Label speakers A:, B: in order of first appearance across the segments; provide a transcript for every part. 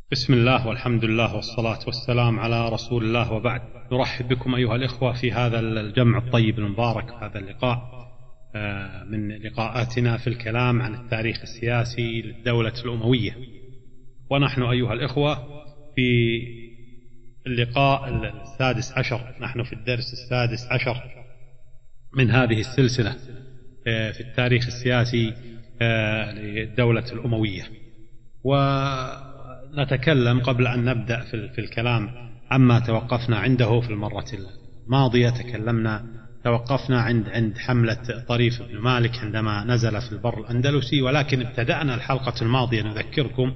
A: بسم الله والحمد لله والصلاة والسلام على رسول الله، وبعد. نرحب بكم أيها الإخوة في هذا الجمع الطيب المبارك، هذا اللقاء من لقاءاتنا في الكلام عن التاريخ السياسي للدولة الأموية. ونحن أيها الإخوة في اللقاء السادس عشر، نحن في الدرس السادس عشر من هذه السلسلة في التاريخ السياسي للدولة الأموية. ونتكلم قبل أن نبدأ في الكلام عما توقفنا عنده في المرة الماضية. توقفنا عند حملة طريف بن مالك عندما نزل في البر الأندلسي، ولكن ابتدأنا الحلقة الماضية نذكركم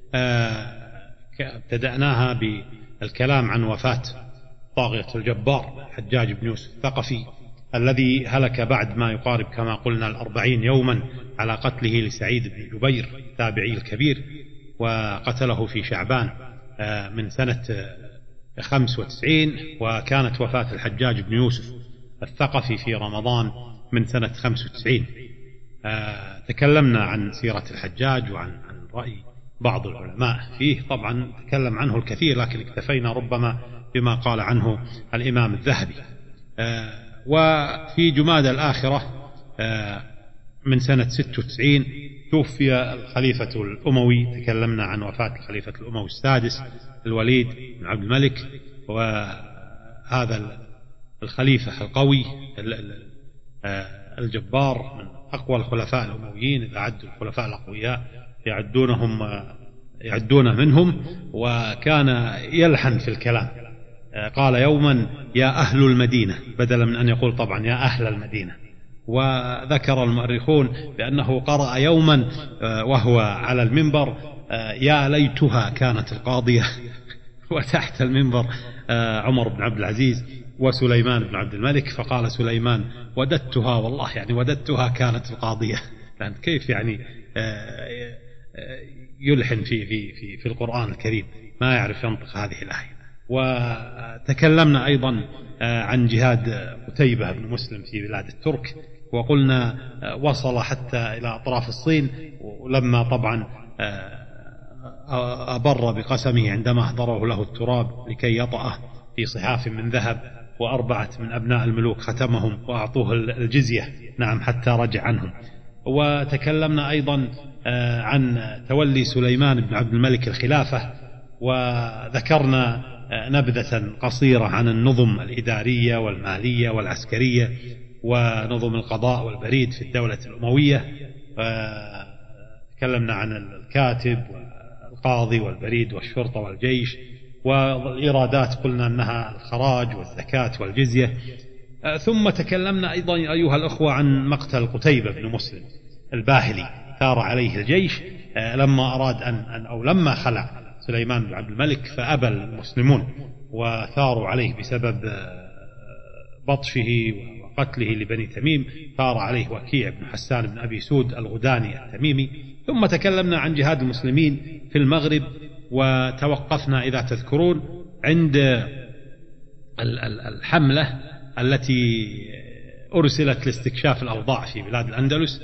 A: ابتدأناها بالكلام عن وفاة طاغية الجبار حجاج بن يوسف الثقفي، الذي هلك بعد ما يقارب كما قلنا 40 يوما على قتله لسعيد بن جبير التابعي الكبير، وقتله في شعبان من سنة 95، وكانت وفاة الحجاج بن يوسف الثقفي في رمضان من سنة 95. تكلمنا عن سيرة الحجاج وعن رأي بعض العلماء فيه، طبعا تكلم عنه الكثير لكن اكتفينا ربما بما قال عنه الإمام الذهبي. وفي جمادى الآخرة من سنة 96 توفي الخليفة الأموي. تكلمنا عن وفاة الخليفة الأموي السادس الوليد بن عبد الملك، وهذا الخليفة القوي الجبار من أقوى الخلفاء الأمويين، إذا عدوا الخلفاء الأقوياء يعدون منهم، وكان يلحن في الكلام. قال يوما يا أهل المدينة بدلا من أن يقول طبعا يا أهل المدينة. وذكر المؤرخون بأنه قرأ يوما وهو على المنبر يا ليتها كانت القاضية، وتحت المنبر عمر بن عبد العزيز وسليمان بن عبد الملك، فقال سليمان وددتها والله، يعني وددتها كانت القاضية. لأن كيف يعني يلحن في القرآن الكريم، ما يعرف ينطق هذه الآية. وتكلمنا أيضا عن جهاد قتيبة بن مسلم في بلاد الترك، وقلنا وصل حتى إلى أطراف الصين، ولما طبعا أبر بقسمه عندما أحضره له التراب لكي يطأه في صحاف من ذهب، وأربعة من أبناء الملوك ختمهم وأعطوه الجزية، نعم، حتى رجع عنهم. وتكلمنا أيضا عن تولي سليمان بن عبد الملك الخلافة، وذكرنا نبذة قصيرة عن النظم الإدارية والمالية والعسكرية ونظم القضاء والبريد في الدولة الأموية. تكلمنا عن الكاتب والقاضي والبريد والشرطة والجيش، والإيرادات قلنا أنها الخراج والزكاة والجزية. ثم تكلمنا أيضا أيها الأخوة عن مقتل قتيبة بن مسلم الباهلي، ثار عليه الجيش لما أراد لما خلع سليمان بن عبد الملك، فأبى المسلمون وثاروا عليه بسبب بطشه وقتله لبني تميم. ثار عليه وكيع بن حسان بن أبي سود الغداني التميمي. ثم تكلمنا عن جهاد المسلمين في المغرب، وتوقفنا إذا تذكرون عند الحملة التي أرسلت لاستكشاف الأوضاع في بلاد الأندلس،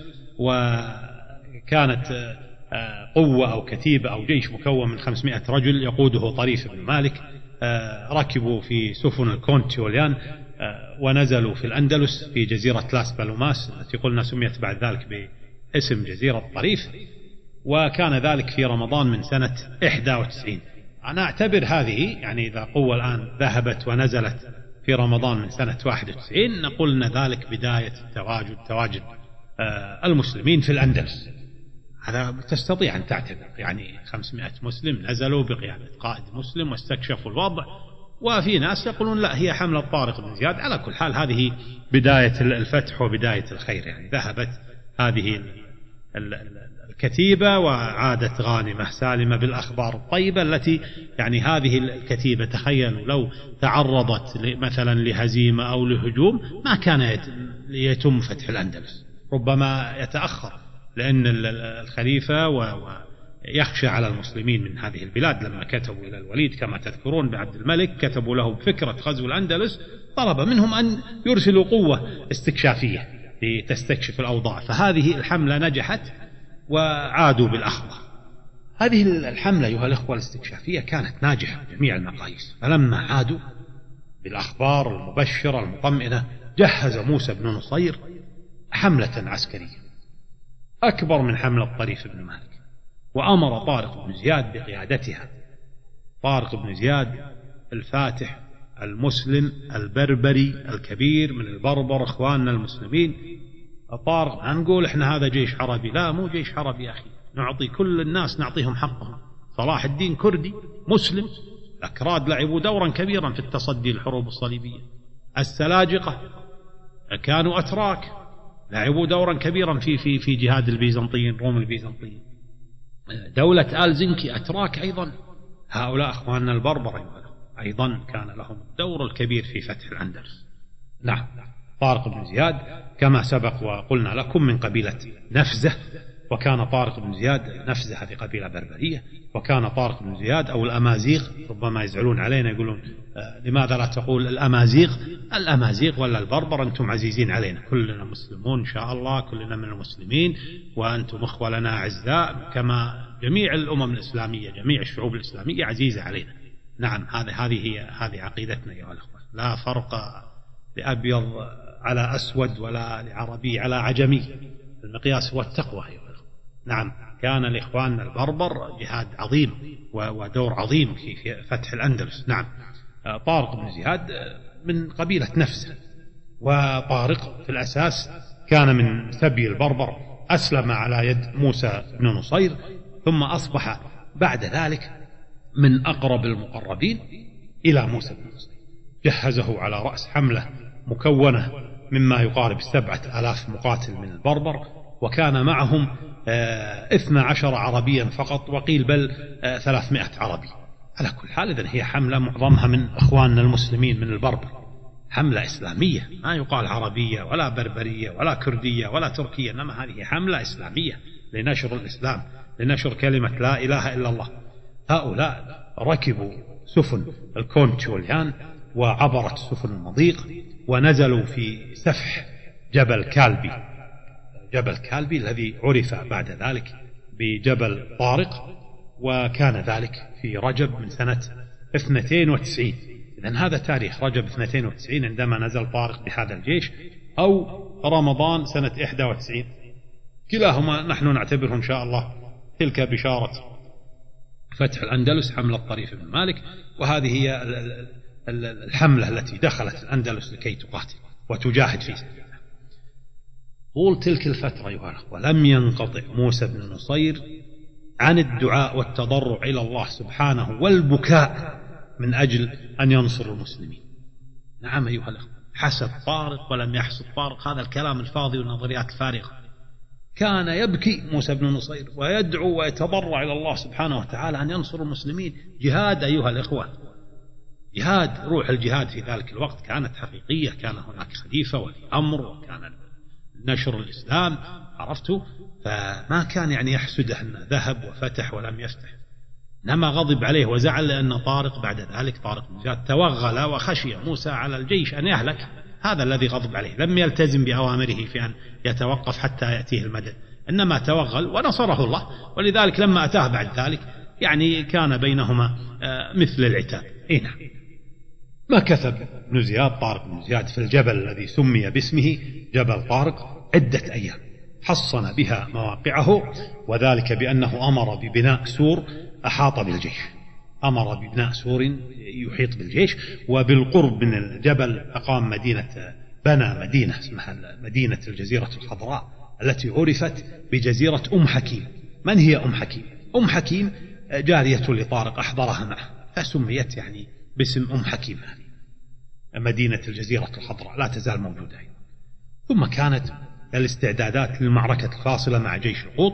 A: وكانت قوة أو كتيبة أو جيش مكون من 500 رجل يقوده طريف بن مالك. ركبوا في سفن الكونت يوليان ونزلوا في الأندلس في جزيرة لاس بالوماس التي قلنا سميت بعد ذلك باسم جزيرة طريف، وكان ذلك في رمضان من سنة 91. أنا أعتبر هذه يعني إذا قوة الآن ذهبت ونزلت في رمضان من سنة 91، نقول ذلك بداية تواجد المسلمين في الأندلس. هذا تستطيع أن تعتبر يعني 500 مسلم نزلوا بقيادة قائد مسلم واستكشفوا الوضع. وفي ناس يقولون لا، هي حملة طارق بن زياد. على كل حال هذه بداية الفتح وبداية الخير، يعني ذهبت هذه الكتيبة وعادت غانمة سالمة بالأخبار الطيبة التي يعني هذه الكتيبة تخيلوا لو تعرضت مثلا لهزيمة أو لهجوم ما كان يتم فتح الأندلس، ربما يتأخر، لأن الخليفة ويخشى على المسلمين من هذه البلاد. لما كتبوا إلى الوليد كما تذكرون بعبد الملك، كتبوا له بفكرة غزو الأندلس، طلب منهم أن يرسلوا قوة استكشافية لتستكشف الأوضاع. فهذه الحملة نجحت وعادوا بالأخضر. هذه الحملة أيها الأخوة الاستكشافية كانت ناجحة بجميع المقاييس، فلما عادوا بالأخبار المبشرة المطمئنة جهز موسى بن نصير حملة عسكرية أكبر من حملة طريف بن مالك، وأمر طارق بن زياد بقيادتها. طارق بن زياد الفاتح المسلم البربري الكبير من البربر إخواننا المسلمين. طارق نقول إحنا هذا جيش عربي، لا مو جيش عربي يا أخي، نعطي كل الناس نعطيهم حقهم. صلاح الدين كردي مسلم، الأكراد لعبوا دورا كبيرا في التصدي للحروب الصليبية، السلاجقة كانوا أتراك لعبوا دورا كبيرا في جهاد البيزنطيين روم البيزنطيين، دولة آل زنكي أتراك أيضا، هؤلاء أخواننا البربر أيضا كان لهم الدور الكبير في فتح الأندلس. نعم، طارق بن زياد كما سبق وقلنا لكم من قبيلة نفزة، وكان طارق بن زياد نفزة هذه قبيلة بربرية، وكان طارق بن زياد أو الأمازيغ، ربما يزعلون علينا يقولون لماذا لا تقول الأمازيغ ولا البربر، أنتم عزيزين علينا، كلنا مسلمون إن شاء الله، كلنا من المسلمين وأنتم أخوة لنا أعزاء، كما جميع الأمم الإسلامية جميع الشعوب الإسلامية عزيزة علينا. نعم، هذه عقيدتنا أيها الأخوة، لا فرق لأبيض على أسود ولا لعربي على عجمي، المقياس هو التقوى أيها الأخوة. نعم، كان لإخواننا البربر جهاد عظيم ودور عظيم في فتح الأندلس. نعم، طارق بن زياد من قبيلة نفسه، وطارق في الأساس كان من سبي البربر، أسلم على يد موسى بن نصير، ثم أصبح بعد ذلك من أقرب المقربين إلى موسى بن نصير. جهزه على رأس حملة مكونة مما يقارب 7,000 مقاتل من البربر، وكان معهم 12 عربيا فقط، وقيل بل 300 عربي. على كل حال إذن هي حملة معظمها من أخواننا المسلمين من البربر، حملة إسلامية، ما يقال عربية ولا بربرية ولا كردية ولا تركية، إنما هذه حملة إسلامية لنشر الإسلام، لنشر كلمة لا إله إلا الله. هؤلاء ركبوا سفن الكونت واليان وعبرت سفن المضيق، ونزلوا في سفح جبل كالبي الذي عرف بعد ذلك بجبل طارق، وكان ذلك في رجب من سنة 92. إذن هذا تاريخ رجب 92 عندما نزل طارق بهذا الجيش، أو رمضان سنة 91، كلاهما نحن نعتبره إن شاء الله تلك بشارة فتح الأندلس، حملة طريف بن مالك، وهذه هي الحملة التي دخلت الأندلس لكي تقاتل وتجاهد في سبيل الله. طول تلك الفترة أيها الأخوة لم ينقطع موسى بن نصير عن الدعاء والتضرع إلى الله سبحانه والبكاء من أجل أن ينصر المسلمين. نعم أيها الأخوة، حسد طارق ولم يحسد طارق، هذا الكلام الفاضي والنظريات الفارغة. كان يبكي موسى بن نصير ويدعو ويتضرع إلى الله سبحانه وتعالى أن ينصر المسلمين. جهاد أيها الإخوة، جهاد، روح الجهاد في ذلك الوقت كانت حقيقية، كان هناك خليفة ولي أمر، وكان نشر الإسلام، عرفتوا؟ فما كان يعني يحسده أن ذهب وفتح ولم يفتح، إنما غضب عليه وزعل لأن طارق بعد ذلك طارق بن زياد توغل وخشي موسى على الجيش أن يهلك، هذا الذي غضب عليه، لم يلتزم بأوامره في أن يتوقف حتى يأتيه المدد، إنما توغل ونصره الله. ولذلك لما أتاه بعد ذلك يعني كان بينهما مثل العتاب. نعم، مكث ابن زياد طارق بن زياد في الجبل الذي سمي باسمه جبل طارق عدة أيام، حصن بها مواقعه، وذلك بأنه أمر ببناء سور أحاط بالجيش، أمر ببناء سور يحيط بالجيش، وبالقرب من الجبل أقام بنى مدينة اسمها مدينة الجزيرة الخضراء التي عرفت بجزيرة أم حكيم. من هي أم حكيم؟ أم حكيم جارية لطارق أحضرها معه، فسميت يعني باسم أم حكيم، مدينة الجزيرة الخضراء لا تزال موجودة. ثم كانت الاستعدادات للمعركة الفاصلة مع جيش القوط،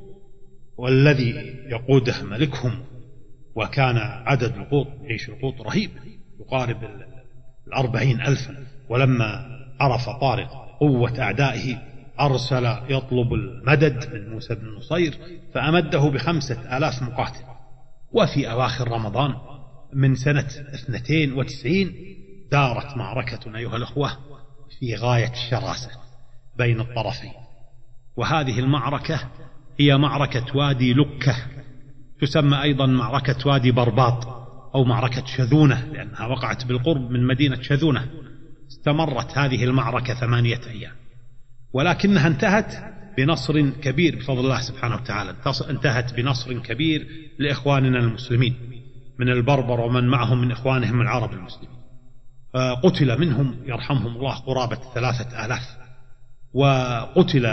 A: والذي يقوده ملكهم، وكان عدد القوط جيش القوط رهيب يقارب 40,000. ولما عرف طارق قوة أعدائه أرسل يطلب المدد من موسى بن نصير، فأمده ب5,000 مقاتل. وفي أواخر رمضان من سنة 92 دارت معركة أيها الأخوة في غاية الشراسة بين الطرفين، وهذه المعركة هي معركة وادي لكة تسمى أيضا معركة وادي برباط أو معركة شذونة، لأنها وقعت بالقرب من مدينة شذونة. استمرت هذه المعركة 8 أيام، ولكنها انتهت بنصر كبير بفضل الله سبحانه وتعالى. انتهت بنصر كبير لإخواننا المسلمين من البربر ومن معهم من إخوانهم العرب المسلمين. قتل منهم يرحمهم الله قرابة 3000. وقتل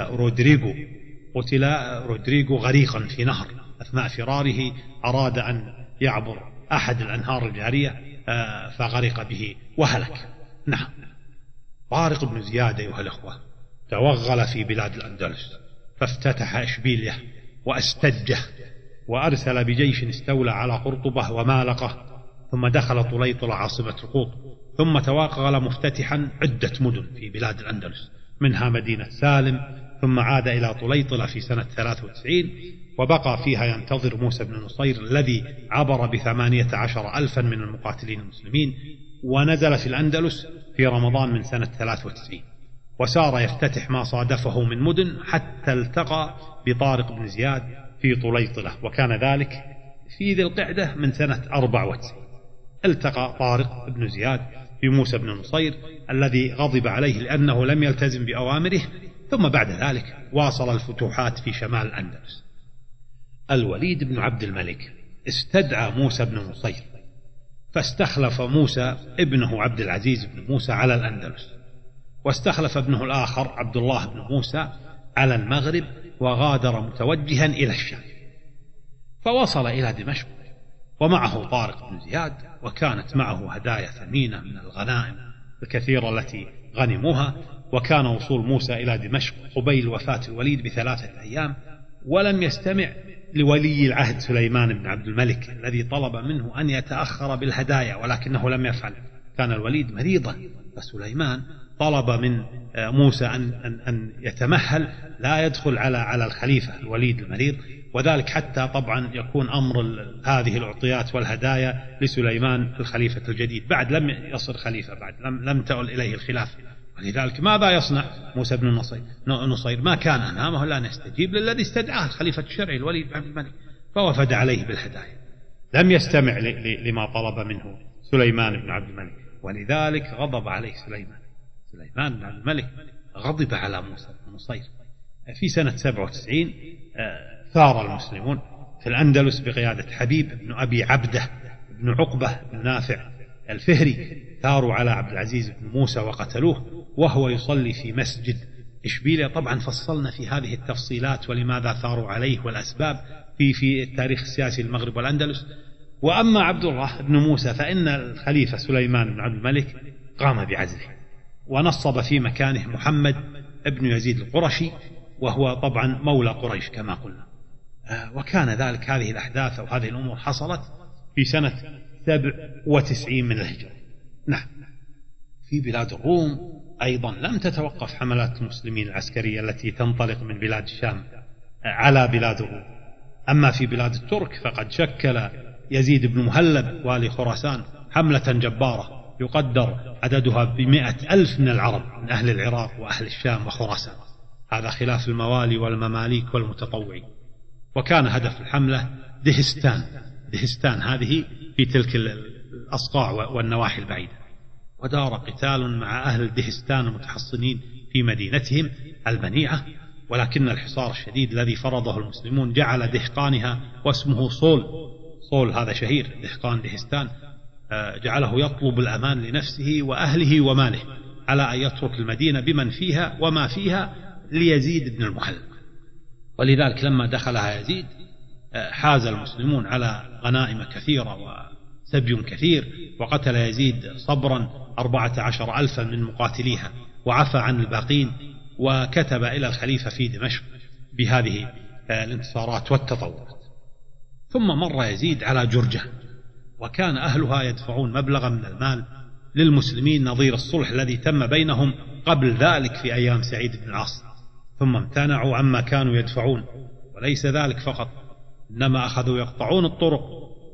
A: رودريغو غريقا في نهر أثناء فراره، أراد أن يعبر أحد الأنهار الجارية فغرق به وهلك. نعم. طارق بن زياد أيها الأخوة توغل في بلاد الأندلس، فافتتح إشبيلية وأستجه، وأرسل بجيش استولى على قرطبة ومالقة، ثم دخل طليطلة عاصمة القوط، ثم توغل مفتتحا عدة مدن في بلاد الأندلس منها مدينة سالم، ثم عاد إلى طليطلة في سنة 93 وبقى فيها ينتظر موسى بن نصير الذي عبر ب18,000 من المقاتلين المسلمين، ونزل في الأندلس في رمضان من سنة 93، وسار يفتتح ما صادفه من مدن حتى التقى بطارق بن زياد في طليطلة، وكان ذلك في ذي القعدة من سنة 94. التقى طارق بن زياد بموسى بن نصير الذي غضب عليه لأنه لم يلتزم بأوامره، ثم بعد ذلك واصل الفتوحات في شمال الأندلس. الوليد بن عبد الملك استدعى موسى بن نصير، فاستخلف موسى ابنه عبد العزيز بن موسى على الأندلس، واستخلف ابنه الآخر عبد الله بن موسى على المغرب، وغادر متوجها إلى الشام، فوصل إلى دمشق ومعه طارق بن زياد، وكانت معه هدايا ثمينة من الغنائم الكثيرة التي غنموها. وكان وصول موسى إلى دمشق قبيل وفاة الوليد ب3 أيام، ولم يستمع لولي العهد سليمان بن عبد الملك الذي طلب منه أن يتأخر بالهدايا، ولكنه لم يفعل. كان الوليد مريضا، فسليمان طلب من موسى أن يتمهل، لا يدخل على الخليفة الوليد المريض، وذلك حتى طبعا يكون أمر هذه العطيات والهدايا لسليمان الخليفة الجديد، بعد لم يصل خليفة، بعد لم تؤل إليه الخلافة. ولذلك ماذا يصنع موسى بن نصير؟ ما كان أمامه لا يستجيب للذي استدعاه الخليفة الشرعي الوليد بن عبد الملك، فوفد عليه بالهدايا، لم يستمع لما طلب منه سليمان بن عبد الملك، ولذلك غضب عليه سليمان بن عبد الملك، غضب على موسى بن نصير. في سنة 97 ثار المسلمون في الأندلس بقيادة حبيب بن أبي عبده بن عقبة بن نافع الفهري، ثاروا على عبد العزيز بن موسى وقتلوه وهو يصلي في مسجد إشبيلية. طبعا فصلنا في هذه التفصيلات ولماذا ثاروا عليه والأسباب في التاريخ السياسي للمغرب والأندلس. وأما عبد الله بن موسى فإن الخليفة سليمان بن عبد الملك قام بعزله، ونصب في مكانه محمد بن يزيد القرشي، وهو طبعا مولى قريش كما قلنا. وكان ذلك، هذه الأحداث أو هذه الأمور حصلت في سنة 97 من الهجرة. نعم. في بلاد الروم أيضا لم تتوقف حملات المسلمين العسكرية التي تنطلق من بلاد الشام على بلاد الروم. أما في بلاد الترك فقد شكل يزيد بن مهلب والي خراسان حملة جبارة يقدر عددها ب100,000 من العرب من أهل العراق وأهل الشام وخراسان، هذا خلاف الموالي والمماليك والمتطوعين. وكان هدف الحملة دهستان هذه في تلك الأصقاع والنواحي البعيدة، ودار قتال مع أهل دهستان المتحصنين في مدينتهم المنيعة، ولكن الحصار الشديد الذي فرضه المسلمون جعل دهقانها، واسمه صول هذا شهير دهقان دهستان، جعله يطلب الأمان لنفسه وأهله وماله على أن يترك المدينة بمن فيها وما فيها ليزيد بن المهلب. ولذلك لما دخلها يزيد حاز المسلمون على غنائم كثيرة وسبي كثير، وقتل يزيد صبرا 14,000 من مقاتليها وعفى عن الباقين، وكتب إلى الخليفة في دمشق بهذه الانتصارات والتطورات. ثم مر يزيد على جرجة، وكان أهلها يدفعون مبلغا من المال للمسلمين نظير الصلح الذي تم بينهم قبل ذلك في أيام سعيد بن العاص، ثم امتنعوا عما كانوا يدفعون. وليس ذلك فقط، إنما أخذوا يقطعون الطرق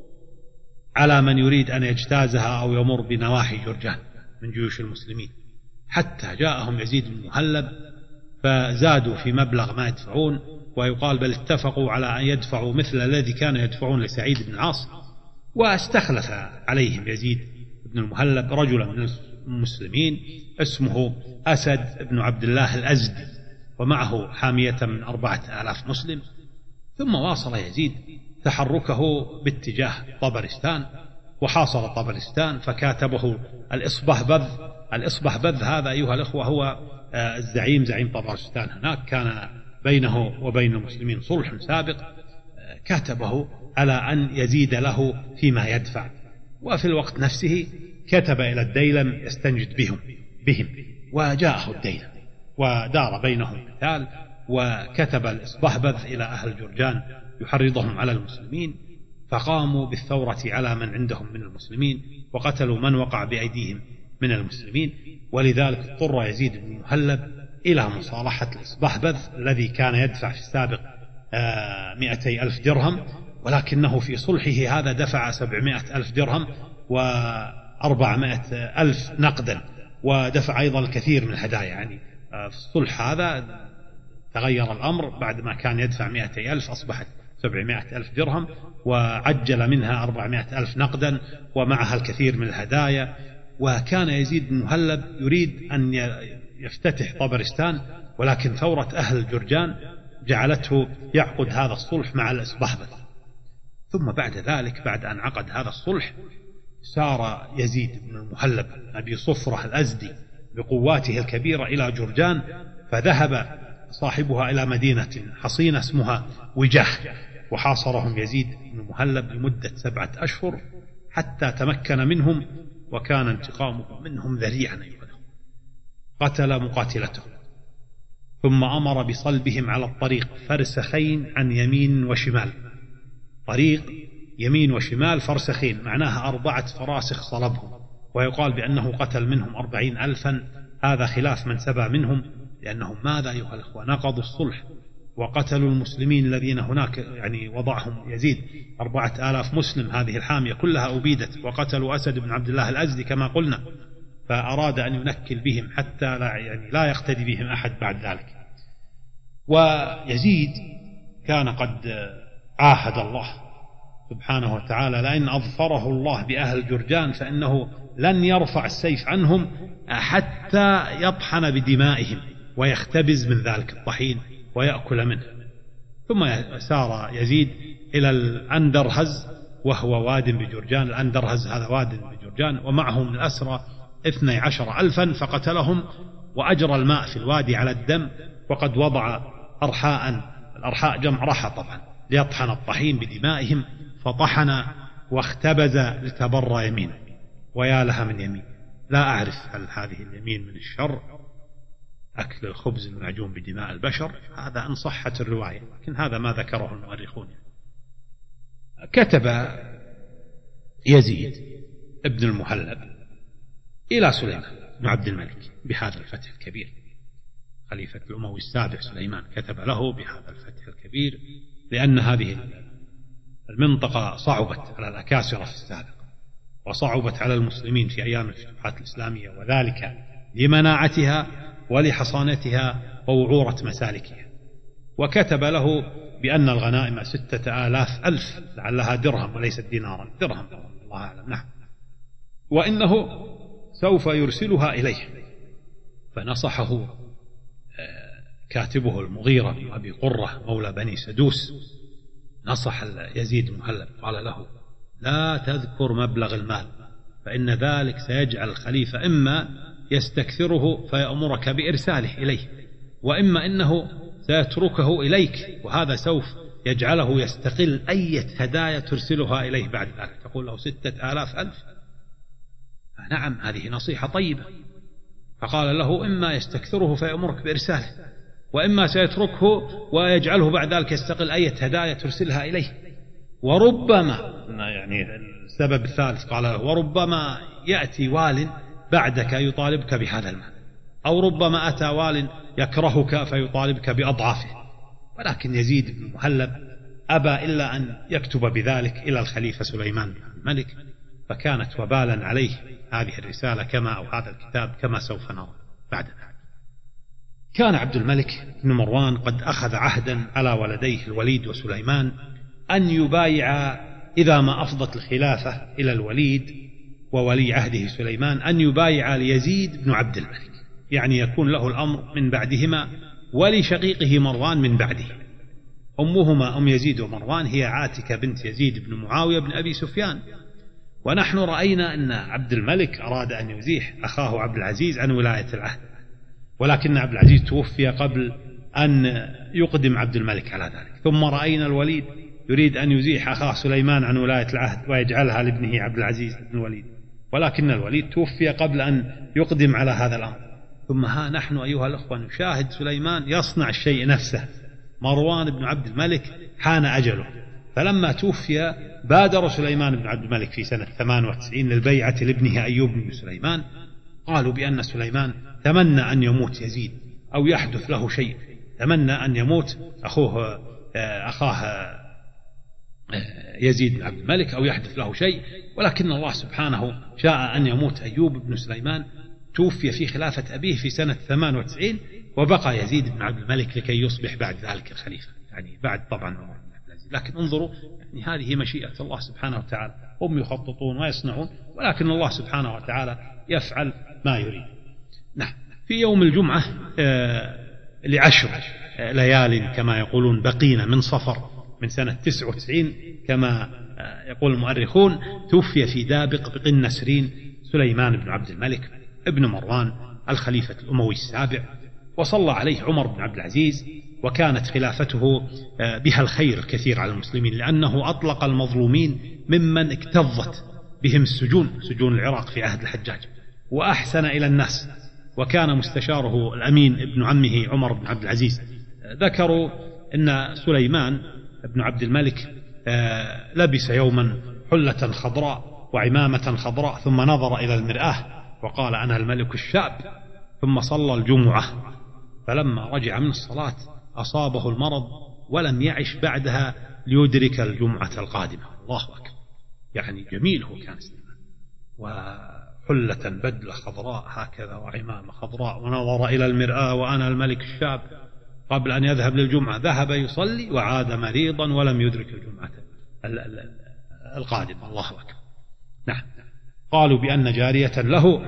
A: على من يريد أن يجتازها أو يمر بنواحي جرجان من جيوش المسلمين، حتى جاءهم يزيد بن مهلب فزادوا في مبلغ ما يدفعون، ويقال بل اتفقوا على أن يدفعوا مثل الذي كانوا يدفعون لسعيد بن العاص. واستخلف عليهم يزيد بن المهلب رجلا من المسلمين اسمه أسد بن عبد الله الأزدي، ومعه حامية من 4000 مسلم. ثم واصل يزيد تحركه باتجاه طبرستان، وحاصر طبرستان فكاتبه الإصبهبذ. الإصبهبذ هذا أيها الأخوة هو الزعيم، زعيم طبرستان هناك، كان بينه وبين المسلمين صلح سابق، كاتبه على أن يزيد له فيما يدفع. وفي الوقت نفسه كتب إلى الديلم يستنجد بهم وجاءه الديلم ودار بينهم قتال، وكتب الإصبهبذ إلى أهل جرجان يحرضهم على المسلمين، فقاموا بالثورة على من عندهم من المسلمين وقتلوا من وقع بأيديهم من المسلمين. ولذلك اضطر يزيد بن المهلب إلى مصالحة الإصبهبذ الذي كان يدفع في السابق 200,000 درهم، ولكنه في صلحه هذا دفع 700,000 درهم و400,000 نقدا، ودفع أيضا الكثير من الهدايا. يعني في الصلح هذا تغير الأمر، بعد ما كان يدفع 200,000 أصبحت 700,000 درهم، وعجل منها 400,000 نقدا ومعها الكثير من الهدايا. وكان يزيد بن المهلب يريد أن يفتتح طبرستان، ولكن ثورة أهل جرجان جعلته يعقد هذا الصلح مع الإصبهبذ. ثم بعد ذلك، بعد أن عقد هذا الصلح، سار يزيد بن المهلب أبي صفرة الأزدي بقواته الكبيرة إلى جرجان، فذهب صاحبها إلى مدينة حصينة اسمها وجاه، وحاصرهم يزيد بن المهلب لمدة 7 أشهر حتى تمكن منهم، وكان انتقامه منهم ذريعا. قتل مقاتلتهم، ثم أمر بصلبهم على الطريق فرسخين عن يمين وشمال. طريق يمين وشمال فرسخين معناها 4 فراسخ صلبهم، ويقال بأنه قتل منهم 40,000. هذا خلاف من سبى منهم، لأنهم ماذا أيها الأخوة نقضوا الصلح وقتلوا المسلمين الذين هناك، يعني وضعهم يزيد 4,000 مسلم، هذه الحامية كلها أبيدت، وقتلوا أسد بن عبد الله الأزدي كما قلنا، فأراد أن ينكل بهم حتى لا يقتدي بهم أحد بعد ذلك. ويزيد كان قد عاهد الله سبحانه وتعالى لئن أظفره الله بأهل جرجان فإنه لن يرفع السيف عنهم حتى يطحن بدمائهم ويختبز من ذلك الطحين ويأكل منه. ثم سار يزيد إلى الأندرهز، وهو واد بجرجان. الأندرهز هذا واد بجرجان، ومعهم الأسرى 12,000 فقتلهم، وأجرى الماء في الوادي على الدم، وقد وضع أرحاء، الأرحاء جمع رحى طبعا، ليطحن الطحين بدمائهم، فطحن واختبز لتبر يمينه. ويا لها من يمين، لا أعرف هل هذه اليمين من الشر، أكل الخبز المعجون بدماء البشر، هذا إن صحت الرواية، لكن هذا ما ذكره المؤرخون. كتب يزيد ابن المهلب إلى سليمان بن عبد الملك بهذا الفتح الكبير، خليفة الأموي السابع سليمان كتب له بهذا الفتح الكبير، لأن هذه المنطقة صعبت على الأكاسرة في السابق، وصعبت على المسلمين في أيام الفتوحات الإسلامية، وذلك لمناعتها ولحصانتها ووعورة مسالكها. وكتب له بأن الغنائم 6,000 لعلها درهم وليست دينارا، درهم الله أعلم، نعم، وإنه سوف يرسلها إليه. فنصحه كاتبه المغيرة بن أبي قرة مولى بني سدوس، نصح يزيد المهلب، قال له لا تذكر مبلغ المال، فإن ذلك سيجعل الخليفة إما يستكثره فيأمرك بإرساله إليه، وإما إنه سيتركه إليك، وهذا سوف يجعله يستقل أي هدايا ترسلها إليه بعد ذلك. تقول له 6,000. نعم، هذه نصيحة طيبة. فقال له إما يستكثره فيأمرك بإرساله، وإما سيتركه ويجعله بعد ذلك يستقل أي هدايا ترسلها إليه. وربما، يعني السبب الثالث، قال له وربما يأتي وال بعدك يطالبك بهذا المال، أو ربما أتى وال يكرهك فيطالبك بأضعافه. ولكن يزيد بن المهلب أبى إلا أن يكتب بذلك إلى الخليفة سليمان بن الملك، فكانت وبالا عليه هذه الرسالة أو هذا الكتاب كما سوف نرى بعد ذلك. كان عبد الملك بن مروان قد أخذ عهدا على ولديه الوليد وسليمان أن يبايع إذا ما أفضت الخلافة إلى الوليد وولي عهده سليمان أن يبايع ليزيد بن عبد الملك، يعني يكون له الأمر من بعدهما، ولشقيقه مروان من بعده. أمهما أم يزيد ومروان هي عاتكة بنت يزيد بن معاوية بن أبي سفيان. ونحن رأينا أن عبد الملك أراد أن يزيح أخاه عبد العزيز عن ولاية العهد، ولكن عبد العزيز توفي قبل أن يقدم عبد الملك على ذلك. ثم رأينا الوليد يريد أن يزيح أخاه سليمان عن ولاية العهد ويجعلها لابنه عبد العزيز بن الوليد، ولكن الوليد توفي قبل أن يقدم على هذا الأمر. ثم ها نحن أيها الأخوة نشاهد سليمان يصنع الشيء نفسه. مروان بن عبد الملك حان أجله، فلما توفي بادر سليمان بن عبد الملك في سنة 98 للبيعة لابنه أيوب بن سليمان. قالوا بأن سليمان تمنى أن يموت يزيد أو يحدث له شيء، تمنى أن يموت أخاه يزيد بن عبد الملك أو يحدث له شيء، ولكن الله سبحانه شاء أن يموت أيوب بن سليمان. توفي في خلافة أبيه في سنة 98، وبقى يزيد بن عبد الملك لكي يصبح بعد ذلك الخليفة، يعني بعد طبعا عمر بن عبد العزيز. لكن انظروا، يعني هذه مشيئة الله سبحانه وتعالى، هم يخططون ويصنعون، ولكن الله سبحانه وتعالى يفعل ما يريد. نعم. في يوم الجمعة ل10 ليال كما يقولون بقينا من صفر من سنة 99 كما يقول المؤرخون، توفي في دابق بقن نسرين سليمان بن عبد الملك ابن مروان الخليفة الأموي السابع، وصلى عليه عمر بن عبد العزيز، وكانت خلافته بها الخير الكثير على المسلمين، لأنه أطلق المظلومين ممن اكتظت بهم السجون، سجون العراق في عهد الحجاج، وأحسن إلى الناس. وكان مستشاره الأمين ابن عمه عمر بن عبد العزيز. ذكروا أن سليمان بن عبد الملك لبس يوما حلة خضراء وعمامة خضراء، ثم نظر إلى المرآة وقال أنا الملك الشاب، ثم صلى الجمعة. فلما رجع من الصلاة أصابه المرض ولم يعش بعدها ليدرك الجمعة القادمة. الله أكبر، يعني جميل هو كان سليمان، وحلة بدلة خضراء هكذا وعمامة خضراء، ونظر إلى المرآة وأنا الملك الشاب. قبل أن يذهب للجمعة ذهب يصلي وعاد مريضا ولم يدرك الجمعة القادمة. الله أكبر. نعم. قالوا بأن جارية له،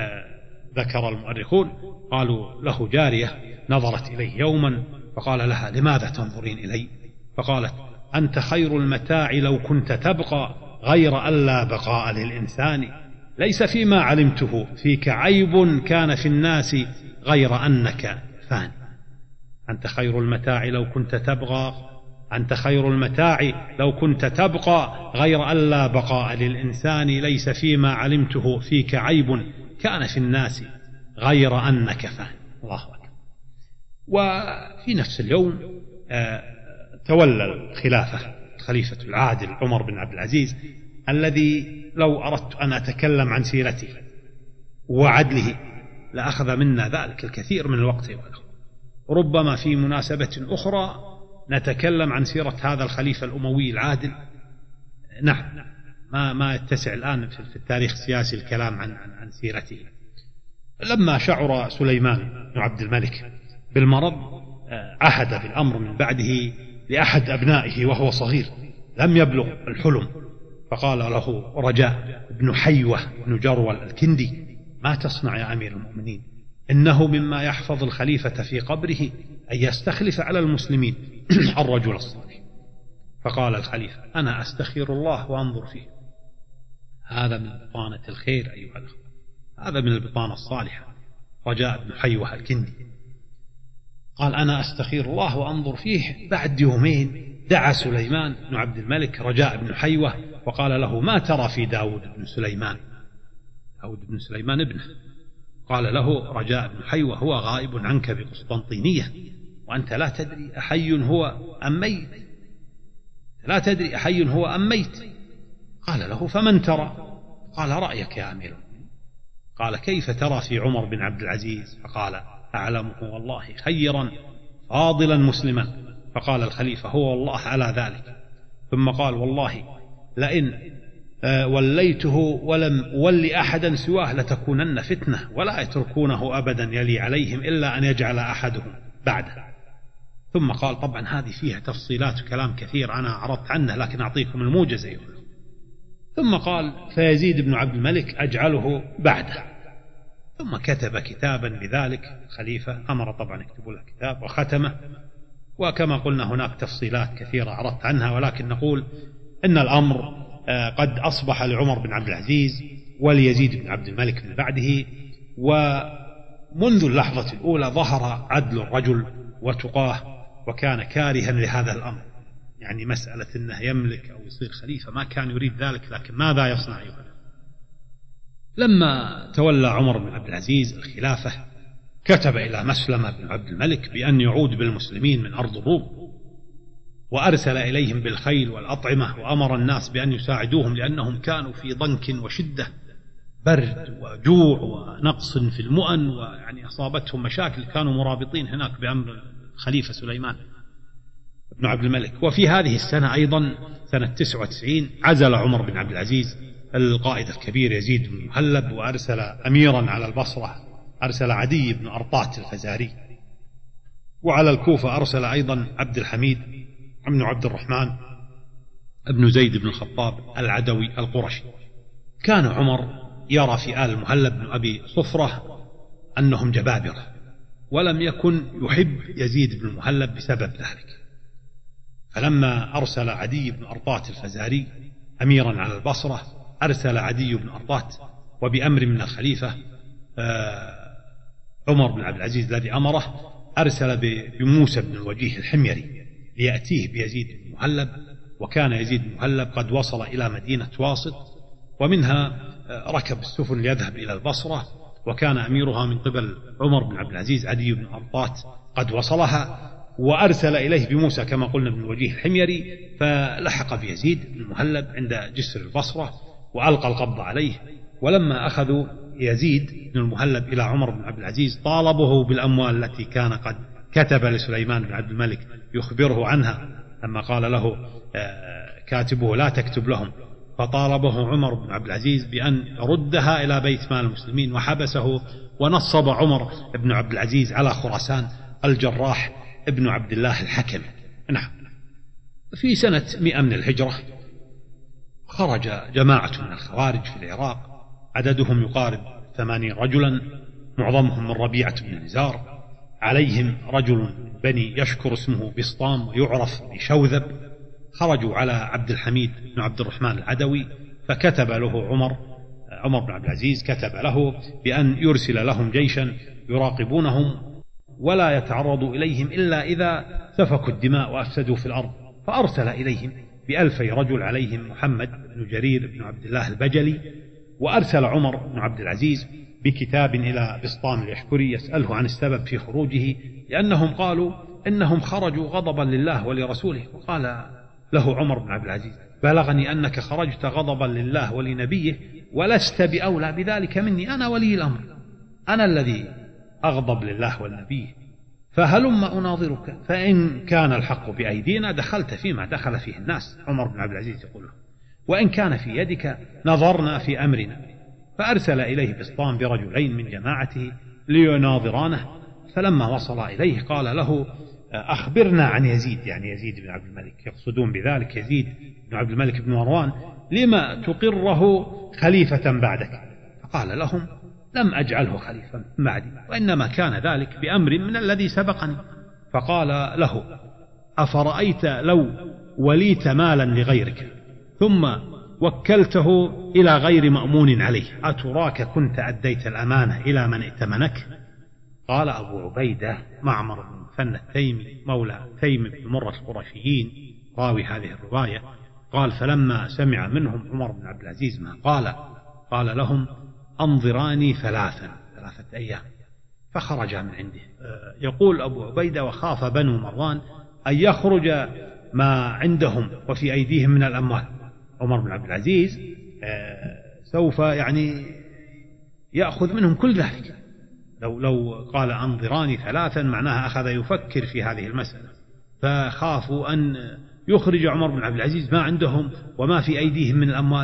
A: ذكر المؤرخون، قالوا له جارية نظرت إليه يوما فقال لها لماذا تنظرين إلي؟ فقالت أنت خير المتاع لو كنت تبقى، غير ألا بقاء للإنسان، ليس فيما علمته فيك عيب كان في الناس، غير أنك فاني. أنت خير المتاع لو كنت تبغى، أنت خير المتاع لو كنت تبقى، غير ألا بقاء للإنسان، ليس فيما علمته فيك عيب كان في الناس، غير أنك فاني. الله أكبر. وفي نفس اليوم تولى الخلافة خليفة العادل عمر بن عبد العزيز، الذي لو أردت أن أتكلم عن سيرته وعدله لأخذ منا ذلك الكثير من الوقت، ربما في مناسبة أخرى نتكلم عن سيرة هذا الخليفة الأموي العادل. نعم، ما يتسع الآن في التاريخ السياسي الكلام عن سيرته. لما شعر سليمان بن عبد الملك بالمرض عهد بالأمر من بعده لأحد أبنائه وهو صغير لم يبلغ الحلم، فقال له رجاء بن حيوة بن جرول الكندي ما تصنع يا أمير المؤمنين؟ إنه مما يحفظ الخليفة في قبره أن يستخلف على المسلمين الرجل الصالح. فقال الخليفة أنا أستخير الله وأنظر فيه. هذا من بطانة الخير أيها الأخوة، هذا من البطانة الصالحة. رجاء بن حيوة الكندي قال أنا أستخير الله وأنظر فيه. بعد يومين دعا سليمان بن عبد الملك رجاء بن حيوة وقال له ما ترى في داود بن سليمان؟ داود بن سليمان ابنه. قال له رجاء بن حيوة هو غائب عنك بقسطنطينية، وأنت لا تدري أحي هو أم ميت، لا تدري أحي هو أم ميت. قال له فمن ترى؟ قال رأيك يا أمير المؤمنين. قال كيف ترى في عمر بن عبد العزيز؟ فقال أعلمه والله خيرا فاضلا مسلما. فقال الخليفة هو والله على ذلك. ثم قال والله لئن وليته ولم ولي أحدا سواه لتكونن فتنة ولا يتركونه أبدا يلي عليهم إلا أن يجعل أحدهم بعده. ثم قال، طبعا هذه فيها تفصيلات وكلام كثير أنا عرضت عنه لكن أعطيكم الموجز أيها. ثم قال: فيزيد بن عبد الملك أجعله بعده. ثم كتب كتابا بذلك الخليفة، أمر طبعا يكتبوا له كتاب وختمه. وكما قلنا هناك تفصيلات كثيرة عرضت عنها، ولكن نقول إن الأمر قد أصبح لعمر بن عبد العزيز وليزيد بن عبد الملك من بعده. ومنذ اللحظة الأولى ظهر عدل الرجل وتقاه، وكان كارها لهذا الأمر. يعني مسألة أنه يملك أو يصير خليفة ما كان يريد ذلك، لكن ماذا يصنع أيها؟ لما تولى عمر بن عبد العزيز الخلافة كتب إلى مسلمة بن عبد الملك بأن يعود بالمسلمين من أرض الروم، وأرسل إليهم بالخيل والأطعمة، وأمر الناس بأن يساعدوهم لأنهم كانوا في ضنك وشدة، برد وجوع ونقص في المؤن، ويعني أصابتهم مشاكل، كانوا مرابطين هناك بأمر الخليفة سليمان بن عبد الملك. وفي هذه السنة أيضا سنة 99 عزل عمر بن عبد العزيز القائد الكبير يزيد بن المهلب، وأرسل أميرا على البصرة، أرسل عدي بن أرطات الفزاري. وعلى الكوفة أرسل أيضا عبد الحميد بن عبد الرحمن ابن زيد بن الخطاب العدوي القرشي. كان عمر يرى في آل المهلب بن أبي صفرة أنهم جبابرة، ولم يكن يحب يزيد بن المهلب بسبب ذلك. فلما أرسل عدي بن أرطات الفزاري أميرا على البصرة، أرسل عدي بن أرطات وبأمر من الخليفة عمر بن عبد العزيز الذي أمره، أرسل بموسى بن الوجيه الحميري ليأتيه بيزيد بن المهلب. وكان يزيد بن المهلب قد وصل إلى مدينة واسط، ومنها ركب السفن ليذهب إلى البصرة، وكان أميرها من قبل عمر بن عبد العزيز عدي بن أرطات قد وصلها، وأرسل إليه بموسى كما قلنا بن الوجيه الحميري، فلحق بيزيد بن المهلب عند جسر البصرة وألقى القبض عليه. ولما أخذوا يزيد بن المهلب إلى عمر بن عبد العزيز طالبه بالأموال التي كان قد كتب لسليمان بن عبد الملك يخبره عنها، لما قال له كاتبه لا تكتب لهم، فطالبه عمر بن عبد العزيز بأن يردها إلى بيت مال المسلمين، وحبسه. ونصب عمر بن عبد العزيز على خراسان الجراح ابن عبد الله الحكم. نعم. في سنة 100 من الهجرة خرج جماعة من الخوارج في العراق، عددهم يقارب 80 رجلا، معظمهم من ربيعة بن نزار، عليهم رجل بني يشكر اسمه بسطام ويعرف بشوذب. خرجوا على عبد الحميد بن عبد الرحمن العدوي، فكتب له عمر بن عبد العزيز كتب له بأن يرسل لهم جيشا يراقبونهم ولا يتعرضوا إليهم إلا إذا سفكوا الدماء وأفسدوا في الأرض. فأرسل إليهم ب2000 رجل، عليهم محمد بن جرير بن عبد الله البجلي. وأرسل عمر بن عبد العزيز بكتاب إلى بسطام اليشكري يسأله عن السبب في خروجه، لأنهم قالوا إنهم خرجوا غضبا لله ولرسوله. وقال له عمر بن عبد العزيز: بلغني أنك خرجت غضبا لله ولنبيه، ولست بأولى بذلك مني، أنا ولي الأمر، أنا الذي أغضب لله والنبي، فهلم أناظرك، فإن كان الحق بأيدينا دخلت فيما دخل فيه الناس. عمر بن عبد العزيز يقول له: وإن كان في يدك نظرنا في أمرنا. فأرسل إليه بسطام برجلين من جماعته ليناظرانه. فلما وصل إليه قال له: أخبرنا عن يزيد، يعني يزيد بن عبد الملك، يقصدون بذلك يزيد بن عبد الملك بن مروان، لما تقره خليفة بعدك؟ فقال لهم: لم أجعله خليفة بعدي، وإنما كان ذلك بأمر من الذي سبقني. فقال له: أفرأيت لو وليت مالا لغيرك ثم وكلته إلى غير مأمون عليه، أتراك كنت أديت الأمانة إلى من ائتمنك؟ قال أبو عبيدة معمر بن فن التيمي مولى تيم بن مرة القرشيين راوي هذه الرواية قال: فلما سمع منهم عمر بن عبد العزيز ما قال لهم: أنظراني 3 أيام. فخرج من عنده. يقول أبو عبيدة: وخاف بنو مروان أن يخرج ما عندهم وفي أيديهم من الأموال. عمر بن عبد العزيز سوف يعني يأخذ منهم كل ذلك. لو قال أنظراني 3 معناها أخذ يفكر في هذه المسألة، فخافوا أن يخرج عمر بن عبد العزيز ما عندهم وما في أيديهم من الأموال،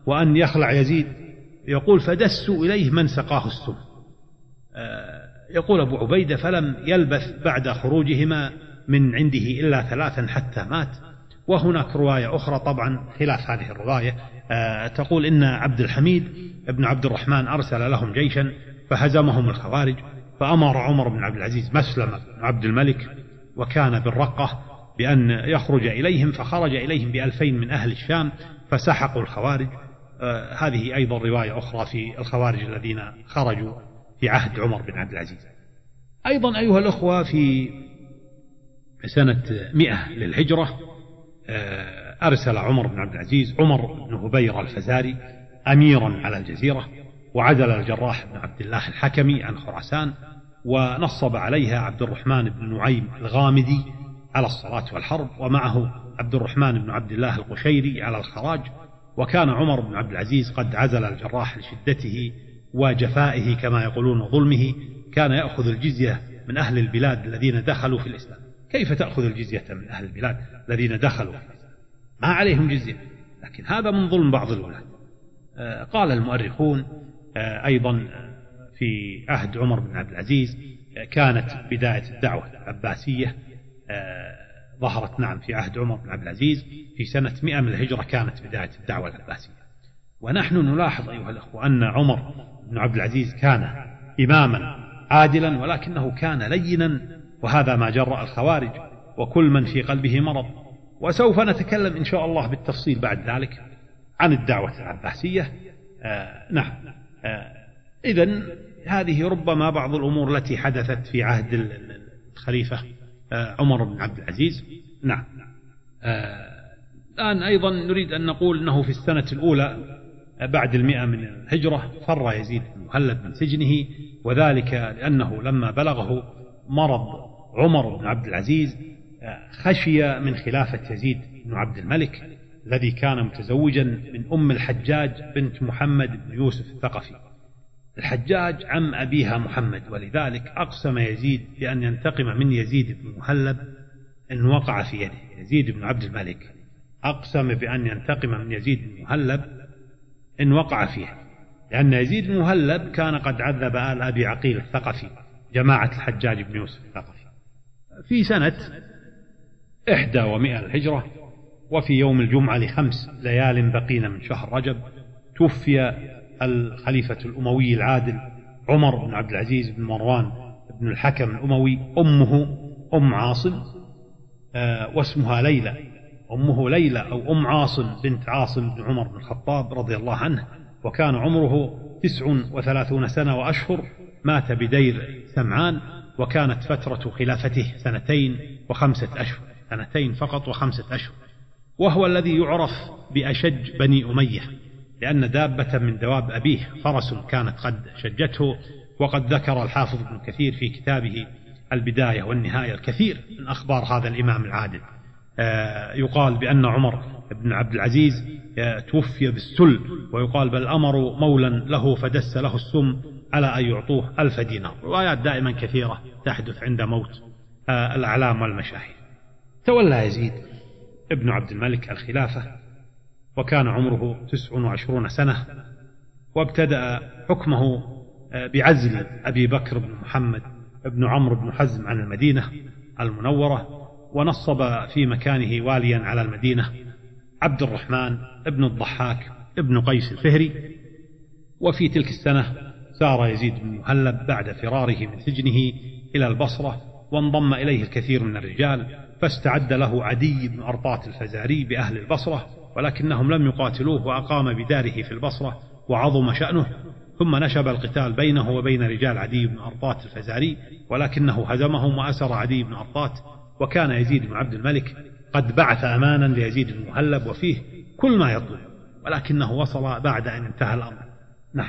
A: وأن يخلع يزيد. يقول فدسوا إليه من سقاه السم. يقول أبو عبيدة فلم يلبث بعد خروجهما من عنده إلا 3 حتى مات. وهناك رواية أخرى طبعا خلاف هذه الرواية، تقول إن عبد الحميد بن عبد الرحمن أرسل لهم جيشا فهزمهم الخوارج، فأمر عمر بن عبد العزيز مسلم بن عبد الملك وكان بالرقة بأن يخرج إليهم، فخرج إليهم ب2000 من أهل الشام فسحقوا الخوارج. هذه أيضا رواية أخرى في الخوارج الذين خرجوا في عهد عمر بن عبد العزيز. أيضا أيها الأخوة في سنة 100 للهجرة أرسل عمر بن عبد العزيز عمر بن هبير الفزاري أميرا على الجزيرة، وعزل الجراح بن عبد الله الحكمي عن خراسان، ونصب عليها عبد الرحمن بن نعيم الغامدي على الصلاة والحرب، ومعه عبد الرحمن بن عبد الله القشيري على الخراج. وكان عمر بن عبد العزيز قد عزل الجراح لشدته وجفائه كما يقولون وظلمه، كان يأخذ الجزية من أهل البلاد الذين دخلوا في الإسلام. كيف تأخذ الجزية من أهل البلاد الذين دخلوا في الإسلام؟ ما عليهم جزية، لكن هذا من ظلم بعض الولاة. قال المؤرخون أيضا في عهد عمر بن عبد العزيز كانت بداية الدعوة العباسية، ظهرت نعم في عهد عمر بن عبد العزيز في سنة 100 من الهجرة كانت بداية الدعوة العباسية. ونحن نلاحظ أيها الأخوة أن عمر بن عبد العزيز كان إماما عادلا، ولكنه كان لينا، وهذا ما جرأ الخوارج وكل من في قلبه مرض. وسوف نتكلم إن شاء الله بالتفصيل بعد ذلك عن الدعوة العباسية. نعم. إذن هذه ربما بعض الأمور التي حدثت في عهد الخليفة عمر بن عبد العزيز. نعم. الآن أيضا نريد أن نقول أنه في السنة الأولى بعد 100 من الهجرة فر يزيد بن مهلب من سجنه، وذلك لأنه لما بلغه مرض عمر بن عبد العزيز خشي من خلافة يزيد بن عبد الملك الذي كان متزوجا من أم الحجاج بنت محمد بن يوسف الثقفي. الحجاج عم أبيها محمد، ولذلك أقسم يزيد بأن ينتقم من يزيد بن مهلب إن وقع في يده. يزيد بن عبد الملك أقسم بأن ينتقم من يزيد بن مهلب إن وقع فيه، لأن يزيد بن مهلب كان قد عذب آل أبي عقيل الثقفي جماعة الحجاج بن يوسف الثقفي. في سنة 100 الهجرة وفي يوم الجمعة ل5 ليال بقين من شهر رجب توفي الخليفة الأموي العادل عمر بن عبد العزيز بن مروان بن الحكم الأموي. أمه أم عاصم واسمها ليلى، أمه ليلى أو أم عاصم بنت عاصم بن عمر بن الخطاب رضي الله عنه، وكان عمره 39 سنة وأشهر. مات بدير سمعان، وكانت فترة خلافته 2 و5 أشهر، 2 فقط و5 أشهر. وهو الذي يعرف بأشج بني أمية، لأن دابة من دواب أبيه فرس كانت قد شجته. وقد ذكر الحافظ ابن كثير في كتابه البداية والنهاية الكثير من أخبار هذا الإمام العادل. يقال بأن عمر بن عبد العزيز توفي بالسل، ويقال بل أمروا مولا له فدس له السم على أن يعطوه 1000 دينار. روايات دائما كثيرة تحدث عند موت الأعلام والمشاهير. تولى يزيد ابن عبد الملك الخلافة وكان عمره 29 سنة، وابتدأ حكمه بعزل أبي بكر بن محمد بن عمرو بن حزم عن المدينة المنورة، ونصب في مكانه واليا على المدينة عبد الرحمن بن الضحاك بن قيس الفهري. وفي تلك السنة سار يزيد بن مهلب بعد فراره من سجنه إلى البصرة، وانضم إليه الكثير من الرجال، فاستعد له عدي بن أرطاة الفزاري بأهل البصرة، ولكنهم لم يقاتلوه، وأقام بداره في البصرة وعظم شأنه. ثم نشب القتال بينه وبين رجال عدي بن أرطاة الفزاري، ولكنه هزمهم وأسر عدي بن أرطاة. وكان يزيد بن عبد الملك قد بعث أمانا ليزيد بن مهلب وفيه كل ما يطلب، ولكنه وصل بعد أن انتهى الأمر. نعم.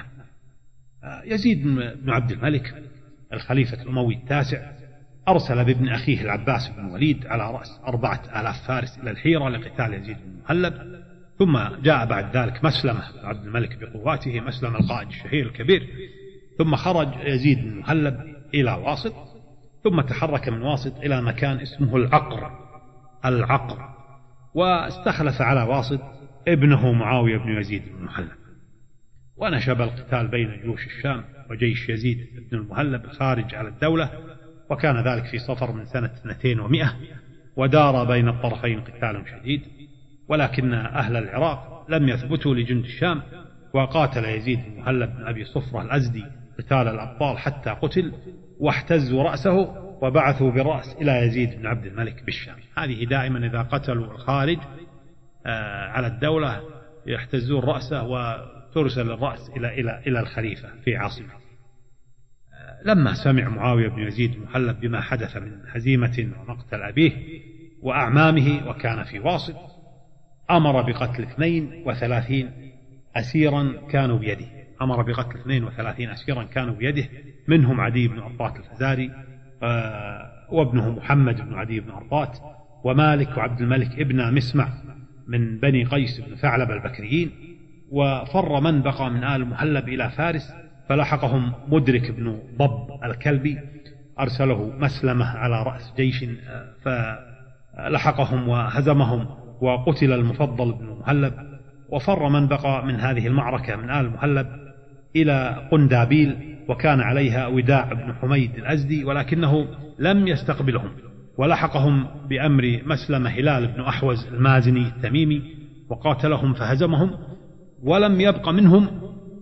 A: يزيد بن عبد الملك الخليفة الأموي التاسع أرسل بابن أخيه العباس بن وليد على رأس 4000 فارس إلى الحيرة لقتال يزيد بن مهلب. ثم جاء بعد ذلك مسلمة بن عبد الملك بقواته، مسلمة القائد الشهير الكبير. ثم خرج يزيد بن مهلب إلى واسط، ثم تحرك من واسط إلى مكان اسمه العقر، واستخلف على واسط ابنه معاوية بن يزيد بن المهلب. ونشب القتال بين جيوش الشام وجيش يزيد بن المهلب الخارج على الدولة، وكان ذلك في صفر من سنة 200، ودار بين الطرفين قتال شديد، ولكن أهل العراق لم يثبتوا لجند الشام، وقاتل يزيد بن المهلب بن أبي صفرة الأزدي قتال الأبطال حتى قتل، واحتزوا رأسه وبعثوا بالرأس إلى يزيد بن عبد الملك بالشام. هذه دائما إذا قتلوا الخارج على الدولة يحتزون رأسه وترسل الرأس إلى الخليفة في عاصمة. لما سمع معاوية بن يزيد المهلب بما حدث من هزيمة ومقتل أبيه وأعمامه وكان في واسط، أمر بقتل 32 أسيرا كانوا بيده. أمر بقتل 32 أسيرا كانوا بيده، منهم عدي بن أرطات الفزاري وابنه محمد بن عدي بن أرطات، ومالك وعبد الملك ابن مسمع من بني قيس بن ثعلب البكريين. وفر من بقى من آل المهلب إلى فارس، فلحقهم مدرك بن ضب الكلبي، أرسله مسلمة على رأس جيش فلحقهم وهزمهم، وقتل المفضل بن المهلب. وفر من بقى من هذه المعركة من آل المهلب إلى قندابيل، وكان عليها وداع بن حميد الأزدي، ولكنه لم يستقبلهم، ولحقهم بأمر مسلمة هلال بن أحوز المازني التميمي وقاتلهم فهزمهم، ولم يبق منهم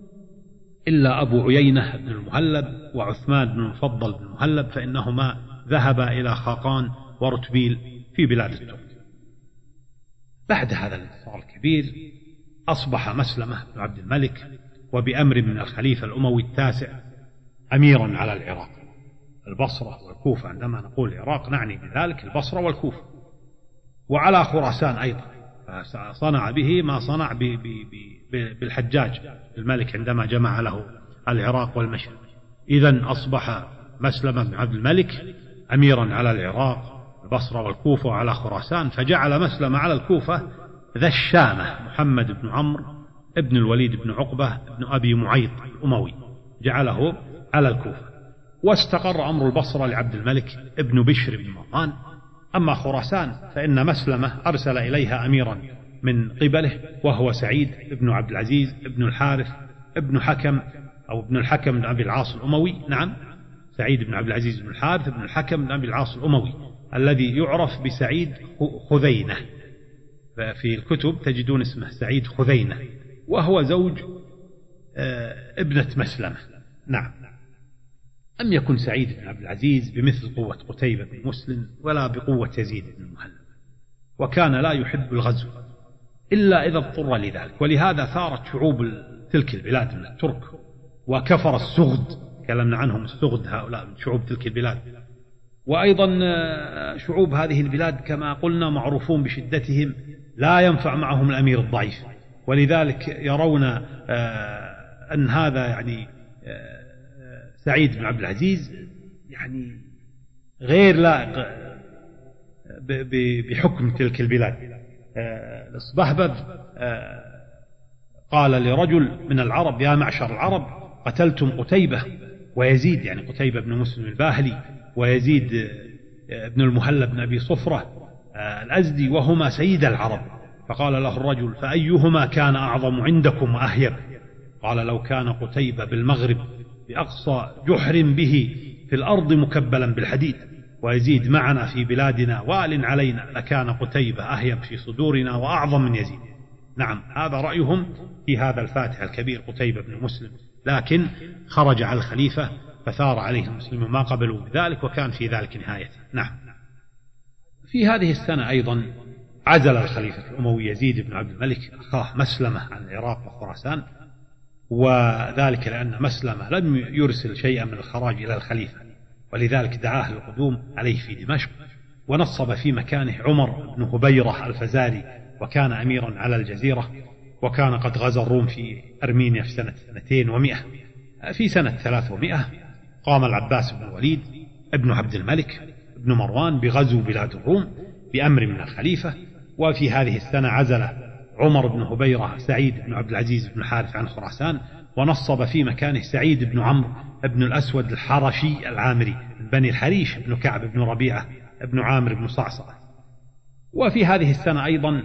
A: إلا أبو عيينة بن المهلب وعثمان بن المفضل بن المهلب، فإنهما ذهبا إلى خاقان ورتبيل في بلاد الترك. بعد هذا الانتصار الكبير أصبح مسلمة بن عبد الملك وبأمر من الخليفة الأموي التاسع أميرا على العراق، البصرة والكوفة. عندما نقول العراق نعني بذلك البصرة والكوفة، وعلى خراسان أيضا، فصنع به ما صنع بالحجاج الملك عندما جمع له العراق والمشرق. إذن أصبح مسلمة بن عبد الملك أميرا على العراق، البصرة والكوفة وعلى خراسان. فجعل مسلمة على الكوفة ذا الشامة محمد بن عمرو ابن الوليد بن عقبة بن أبي معيط الأموي، جعله على الكوفة. واستقر أمر البصرة لعبد الملك ابن بشر بن مروان. أما خراسان فإن مسلمة أرسل إليها أميرا من قبله، وهو سعيد بن عبد العزيز بن الحارث ابن حكم أو ابن الحكم بن أبي العاص الأموي. نعم، سعيد بن عبد العزيز بن الحارث بن الحكم بن أبي العاص الأموي، الذي يعرف بسعيد خذينة، في الكتب تجدون اسمه سعيد خذينة، وهو زوج ابنة مسلمة. نعم، لم يكن سعيد بن عبد العزيز بمثل قوة قتيبة بن مسلم ولا بقوة يزيد بن المهلب، وكان لا يحب الغزو إلا إذا اضطر لذلك. ولهذا ثارت شعوب تلك البلاد من الترك، وكفر السغد، تكلمنا عنهم السغد، هؤلاء من شعوب تلك البلاد. وأيضا شعوب هذه البلاد كما قلنا معروفون بشدتهم، لا ينفع معهم الأمير الضعيف، ولذلك يرون أن هذا يعني سعيد بن عبد العزيز يعني غير لائق بحكم تلك البلاد. الصبهبب قال لرجل من العرب: يا معشر العرب، قتلتم قتيبة ويزيد، يعني قتيبة بن مسلم الباهلي ويزيد بن المهلب بن أبي صفرة الأزدي، وهما سيد العرب. فقال له الرجل: فأيهما كان أعظم عندكم وأهيب؟ قال: لو كان قتيبة بالمغرب بأقصى جحر به في الأرض مكبلا بالحديد، ويزيد معنا في بلادنا وال علينا، لكان قتيبة أهيب في صدورنا وأعظم من يزيد. نعم، هذا رأيهم في هذا الفاتح الكبير قتيبة بن مسلم، لكن خرج على الخليفة فثار عليه المسلمون ما قبلوا بذلك، وكان في ذلك نهايته. نعم. في هذه السنة أيضا عزل الخليفة الأموي يزيد بن عبد الملك أخاه مسلمة عن العراق وخراسان، وذلك لأن مسلمة لم يرسل شيئا من الخراج إلى الخليفة، ولذلك دعاه للقدوم عليه في دمشق، ونصب في مكانه عمر بن هبيرة الفزاري، وكان أميرا على الجزيرة، وكان قد غزا الروم في أرمينيا في سنة 200 و100. في سنة 300 قام العباس بن الوليد ابن عبد الملك ابن مروان بغزو بلاد الروم بأمر من الخليفة. وفي هذه السنة عزل عمر بن هبيرة سعيد بن عبد العزيز بن الحارث عن خراسان، ونصب في مكانه سعيد بن عمرو بن الأسود الحرشي العامري من بني الحريش بن كعب بن ربيعة بن عامر بن صعصع. وفي هذه السنة أيضا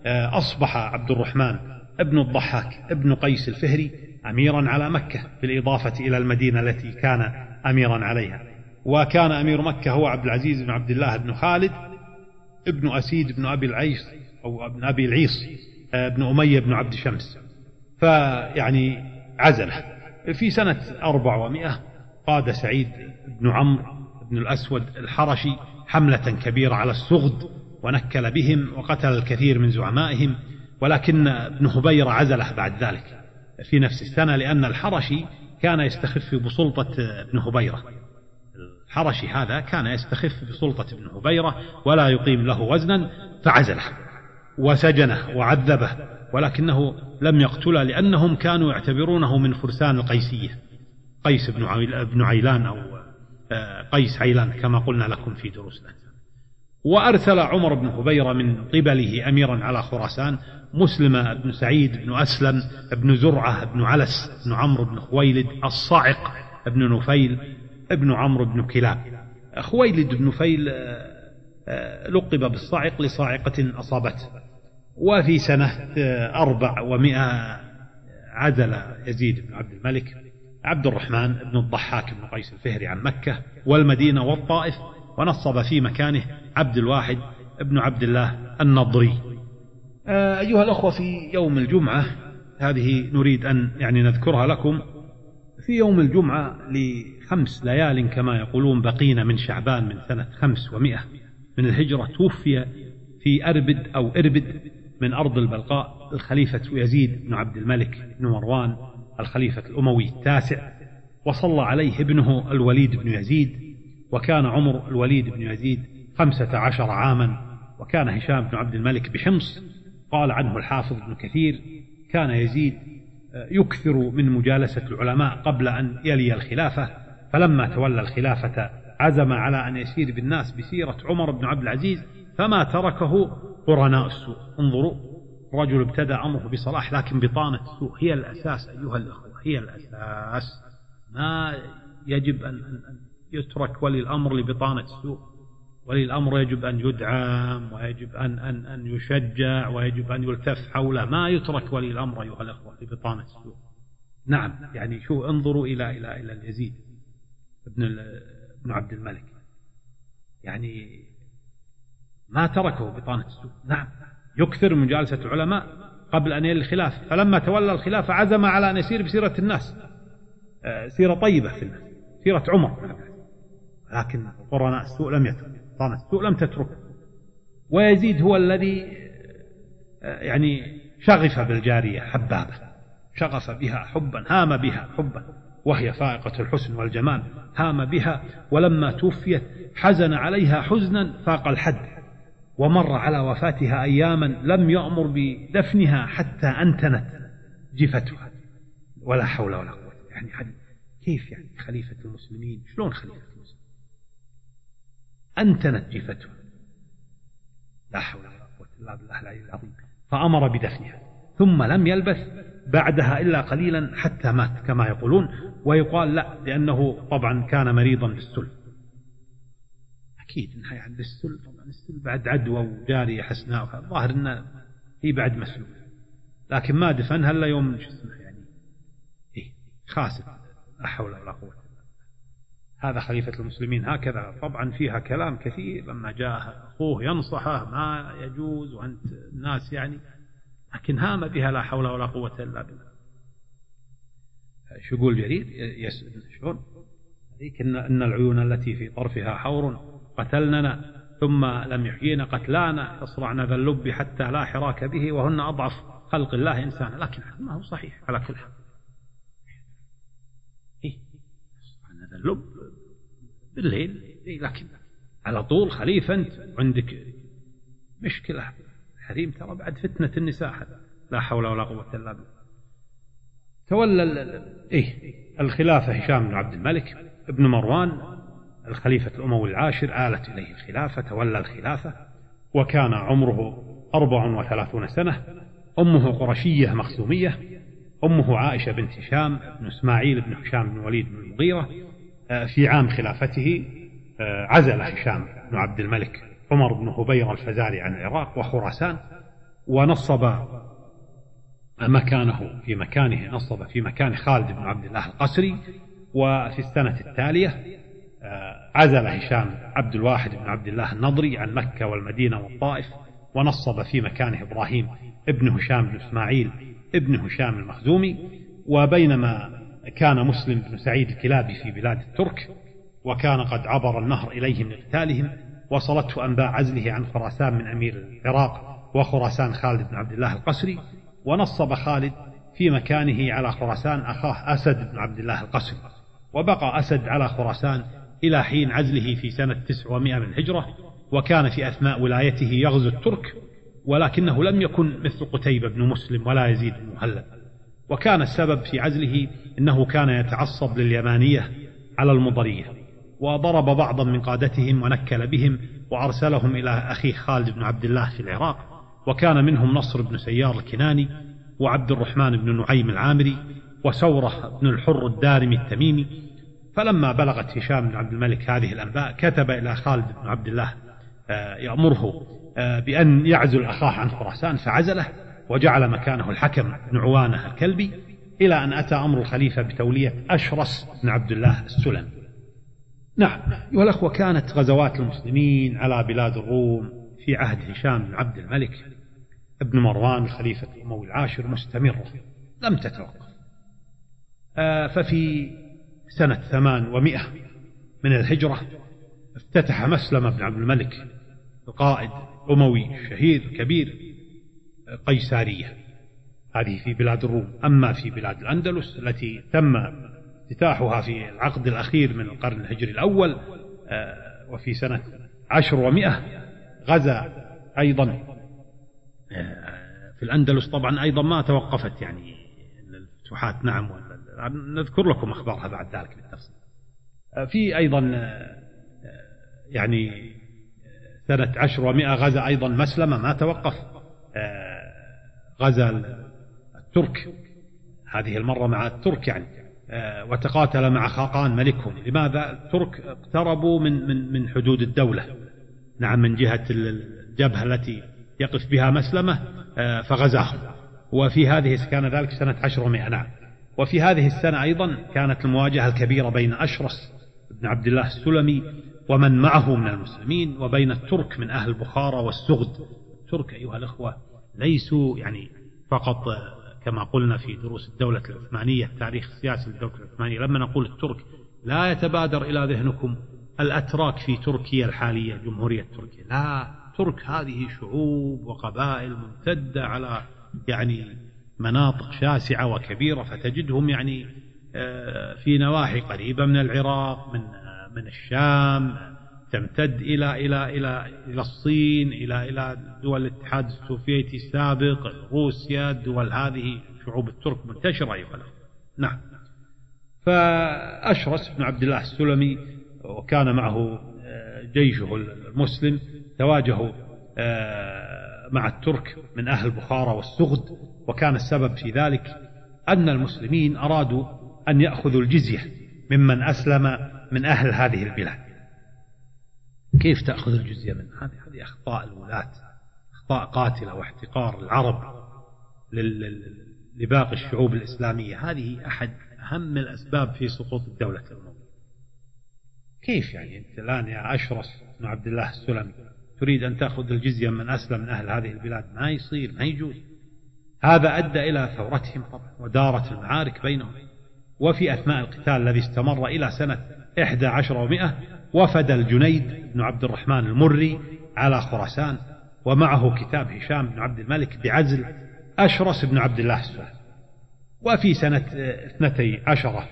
A: أصبح عبد الرحمن ابن الضحاك ابن قيس الفهري أميرا على مكة، بالإضافة إلى المدينة التي كان أميرا عليها. وكان أمير مكة هو عبد العزيز بن عبد الله بن خالد ابن أسيد بن أبي العيس أو ابن أبي العيص ابن أمية بن عبد شمس. فيعني عزله. في سنة 400 قاد سعيد بن عمرو بن الأسود الحرشي حملة كبيرة على السغد ونكل بهم وقتل الكثير من زعمائهم، ولكن ابن هبيرة عزله بعد ذلك في نفس السنة، لأن الحرشي كان يستخف بسلطة ابن هبيرة. الحرشي هذا كان يستخف بسلطة ابن هبيرة ولا يقيم له وزنا، فعزله وسجنه وعذبه، ولكنه لم يقتله لأنهم كانوا يعتبرونه من فرسان القيسية، قيس بن عيلان أو قيس عيلان كما قلنا لكم في دروسنا. وأرسل عمر بن هبيرة من قبله أميرا على خراسان مسلم بن سعيد بن أسلم بن زرعة بن علس بن عمرو بن خويلد الصاعق بن نفيل ابن عمرو بن كلاب. خويلد بن نفيل لقب بالصاعق لصاعقة أصابته. وفي سنة 400 عزل يزيد بن عبد الملك عبد الرحمن بن الضحاك بن قيس الفهري عن مكة والمدينة والطائف، ونصب في مكانه عبد الواحد بن عبد الله النضري. أيها الأخوة، في يوم الجمعة هذه نريد أن نذكرها لكم. في يوم الجمعة ل5 ليال كما يقولون بقين من شعبان من سنة 500 من الهجرة، توفي في أربد أو إربد من أرض البلقاء الخليفة يزيد بن عبد الملك بن مروان الخليفة الأموي التاسع، وصلى عليه ابنه الوليد بن يزيد، وكان عمر الوليد بن يزيد 15 عاما. وكان هشام بن عبد الملك بحمص. قال عنه الحافظ ابن كثير: كان يزيد يكثر من مجالسة العلماء قبل أن يلي الخلافة، فلما تولى الخلافة عزم على أن يسير بالناس بسيرة عمر بن عبد العزيز، فما تركه قرناء السوء. انظروا، رجل ابتدى أمره بصلاح لكن بطانة السوء هي الأساس أيها الأخوة، هي الأساس. ما يجب أن يترك ولي الأمر لبطانة السوء. ولي الأمر يجب أن يدعم، ويجب أن يشجع، ويجب أن يلتف حوله. ما يترك ولي الأمر أيها الأخوة لبطانة السوء. نعم، شو انظروا إلى يزيد ابن عبد الملك، ما تركه بطانة السوء. نعم، يكثر من مجالسة العلماء قبل أن يلي الخلافة، فلما تولى الخلافة عزم على أن يسير بسيرة الناس، سيرة طيبة في الناس، سيرة عمر. لكن قرناء السوء لم يترك، بطانة السوء لم تتركه. ويزيد هو الذي شغف بالجارية حبابة، شغف بها حبا، هام بها حبا، وهي فائقة الحسن والجمال، هام بها. ولما توفيت حزن عليها حزنا فاق الحد، ومر على وفاتها أياما لم يأمر بدفنها حتى أنتنت جفتها. ولا حول ولا قوة. كيف خليفة المسلمين؟ شلون خليفة المسلمين؟ أنتنت جفتها، لا حول ولا قوة إلا بالله العلي العظيم. فأمر بدفنها، ثم لم يلبث بعدها إلا قليلا حتى مات كما يقولون. ويقال لا، لأنه طبعا كان مريضا بالسل. أكيد إنها بالسل، طبعا السل بعد عدوى وجارية حسناء، الظاهر إنه هي بعد مسلوب، لكن ما دفنها إلا يوم خاسر. لا حول ولا قوة. هذا خليفة المسلمين هكذا. طبعا فيها كلام كثير لما جاء أخوه ينصحه ما يجوز وأنت الناس لكن هام بها، لا حول ولا قوة إلا بالله. شو يقول جرير؟ شلون هذيك إن العيون التي في طرفها حور قتلننا ثم لم يحيينا قتلانا، يصرعن ذا اللب حتى لا حراك به، وهن أضعف خلق الله إنسانا. لكن ما هو صحيح على كل حال. يصرعن ذا اللب بالليل، لكن على طول خليفة أنت عندك مشكلة. حريم ترى بعد فتنة النساء هذا، لا حول ولا قوة إلا بالله. تولى الخلافة هشام بن عبد الملك ابن مروان الخليفة الأموي العاشر، آلت إليه الخلافة، تولى الخلافة وكان عمره 34 سنة. أمه قرشية مخزومية، أمه عائشة بنت هشام بن إسماعيل بن هشام بن وليد بن المغيرة. في عام خلافته عزل هشام بن عبد الملك عمر بن هبيرة الفزاري عن العراق وخراسان، ونصب نصب في مكان خالد بن عبد الله القسري. وفي السنة التالية عزل هشام عبد الواحد بن عبد الله النضري عن مكة والمدينة والطائف، ونصب في مكانه إبراهيم ابن هشام بن إسماعيل ابن هشام المخزومي. وبينما كان مسلم بن سعيد الكلابي في بلاد الترك، وكان قد عبر النهر إليهم لقتالهم، وصلته أنباء عزله عن خراسان من أمير العراق وخراسان خالد بن عبد الله القسري. ونصب خالد في مكانه على خراسان أخاه أسد بن عبد الله القسري، وبقى أسد على خراسان إلى حين عزله في سنة 900 من الهجرة. وكان في أثناء ولايته يغزو الترك، ولكنه لم يكن مثل قتيبة بن مسلم ولا يزيد بن مهلب. وكان السبب في عزله أنه كان يتعصب لليمانية على المضرية، وضرب بعضا من قادتهم ونكل بهم وأرسلهم إلى أخيه خالد بن عبد الله في العراق، وكان منهم نصر بن سيار الكناني، وعبد الرحمن بن نعيم العامري، وسوره بن الحر الدارمي التميمي. فلما بلغت هشام بن عبد الملك هذه الأنباء كتب إلى خالد بن عبد الله يأمره بأن يعزل أخاه عن خراسان، فعزله وجعل مكانه الحكم بن عوانة الكلبي، إلى أن أتى أمر الخليفة بتولية أشرس بن عبد الله السلمي. نعم والأخوة، كانت غزوات المسلمين على بلاد الروم في عهد هشام بن عبد الملك ابن مروان الخليفة الأموي العاشر مستمرة لم تتوقف. ففي سنة 800 من الهجرة افتتح مسلم بن عبد الملك القائد أموي شهير كبير قيسارية، هذه في بلاد الروم. أما في بلاد الأندلس التي تم افتتاحها في العقد الأخير من القرن الهجري الأول وفي سنة 10 غزا أيضا في الأندلس. طبعا أيضا ما توقفت يعني الفتوحات، نعم، نذكر لكم أخبارها بعد ذلك بالتفصيل. في أيضا يعني سنة 10 غزا أيضا مسلمة، ما توقف، غزا الترك هذه المرة مع الترك يعني، وتقاتل مع خاقان ملكهم. لماذا؟ الترك اقتربوا من حدود الدولة، نعم، من جهة الجبهة التي يقف بها مسلمة، فغزاهم. وفي هذه كان ذلك سنة 10، نعم. وفي هذه السنة أيضا كانت المواجهة الكبيرة بين أشرس بن عبد الله السلمي ومن معه من المسلمين، وبين الترك من أهل بخارى والسغد. الترك أيها الأخوة ليسوا يعني فقط كما قلنا في دروس الدولة العثمانية، تاريخ السياسي للدولة العثمانية، لما نقول الترك لا يتبادر إلى ذهنكم الأتراك في تركيا الحالية، جمهورية تركيا. لا، ترك هذه شعوب وقبائل ممتدة على يعني مناطق شاسعة وكبيرة، فتجدهم يعني في نواحي قريبة من العراق، من الشام، تمتد إلى الصين، إلى دول الاتحاد السوفيتي السابق، روسيا، الدول هذه شعوب الترك منتشرة أيها الأخوة. نعم. فأشرس بن عبد الله السلمي وكان معه جيشه المسلم تواجهوا مع الترك من أهل بخارى والسغد، وكان السبب في ذلك أن المسلمين أرادوا أن يأخذوا الجزية ممن أسلم من أهل هذه البلاد. كيف تأخذ الجزية من هذه أخطاء الولاة، أخطاء قاتلة، واحتقار العرب لباقي الشعوب الإسلامية. هذه أحد أهم الأسباب في سقوط الدولة الأموية. كيف يعني أنت الآن يا أشرس بن عبد الله السلمي تريد أن تأخذ الجزية من أسلم من أهل هذه البلاد؟ ما يصير، ما يجوز. هذا أدى إلى ثورتهم طبعا، ودارت المعارك بينهم. وفي أثناء القتال الذي استمر إلى سنة 11 وفد الجنيد بن عبد الرحمن المري على خراسان، ومعه كتاب هشام بن عبد الملك بعزل أشرس بن عبد الله السلمي. وفي سنة 12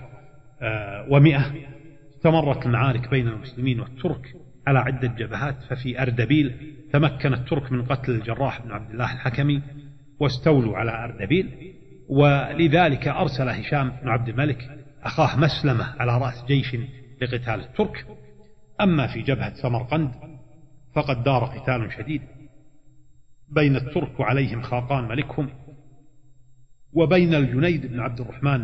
A: استمرت المعارك بين المسلمين والترك على عدة جبهات. ففي أردبيل تمكن الترك من قتل الجراح بن عبد الله الحكمي واستولوا على أردبيل، ولذلك أرسل هشام بن عبد الملك أخاه مسلمة على رأس جيش لقتال الترك. أما في جبهة سمرقند فقد دار قتال شديد بين الترك وعليهم خاقان ملكهم، وبين الجنيد بن عبد الرحمن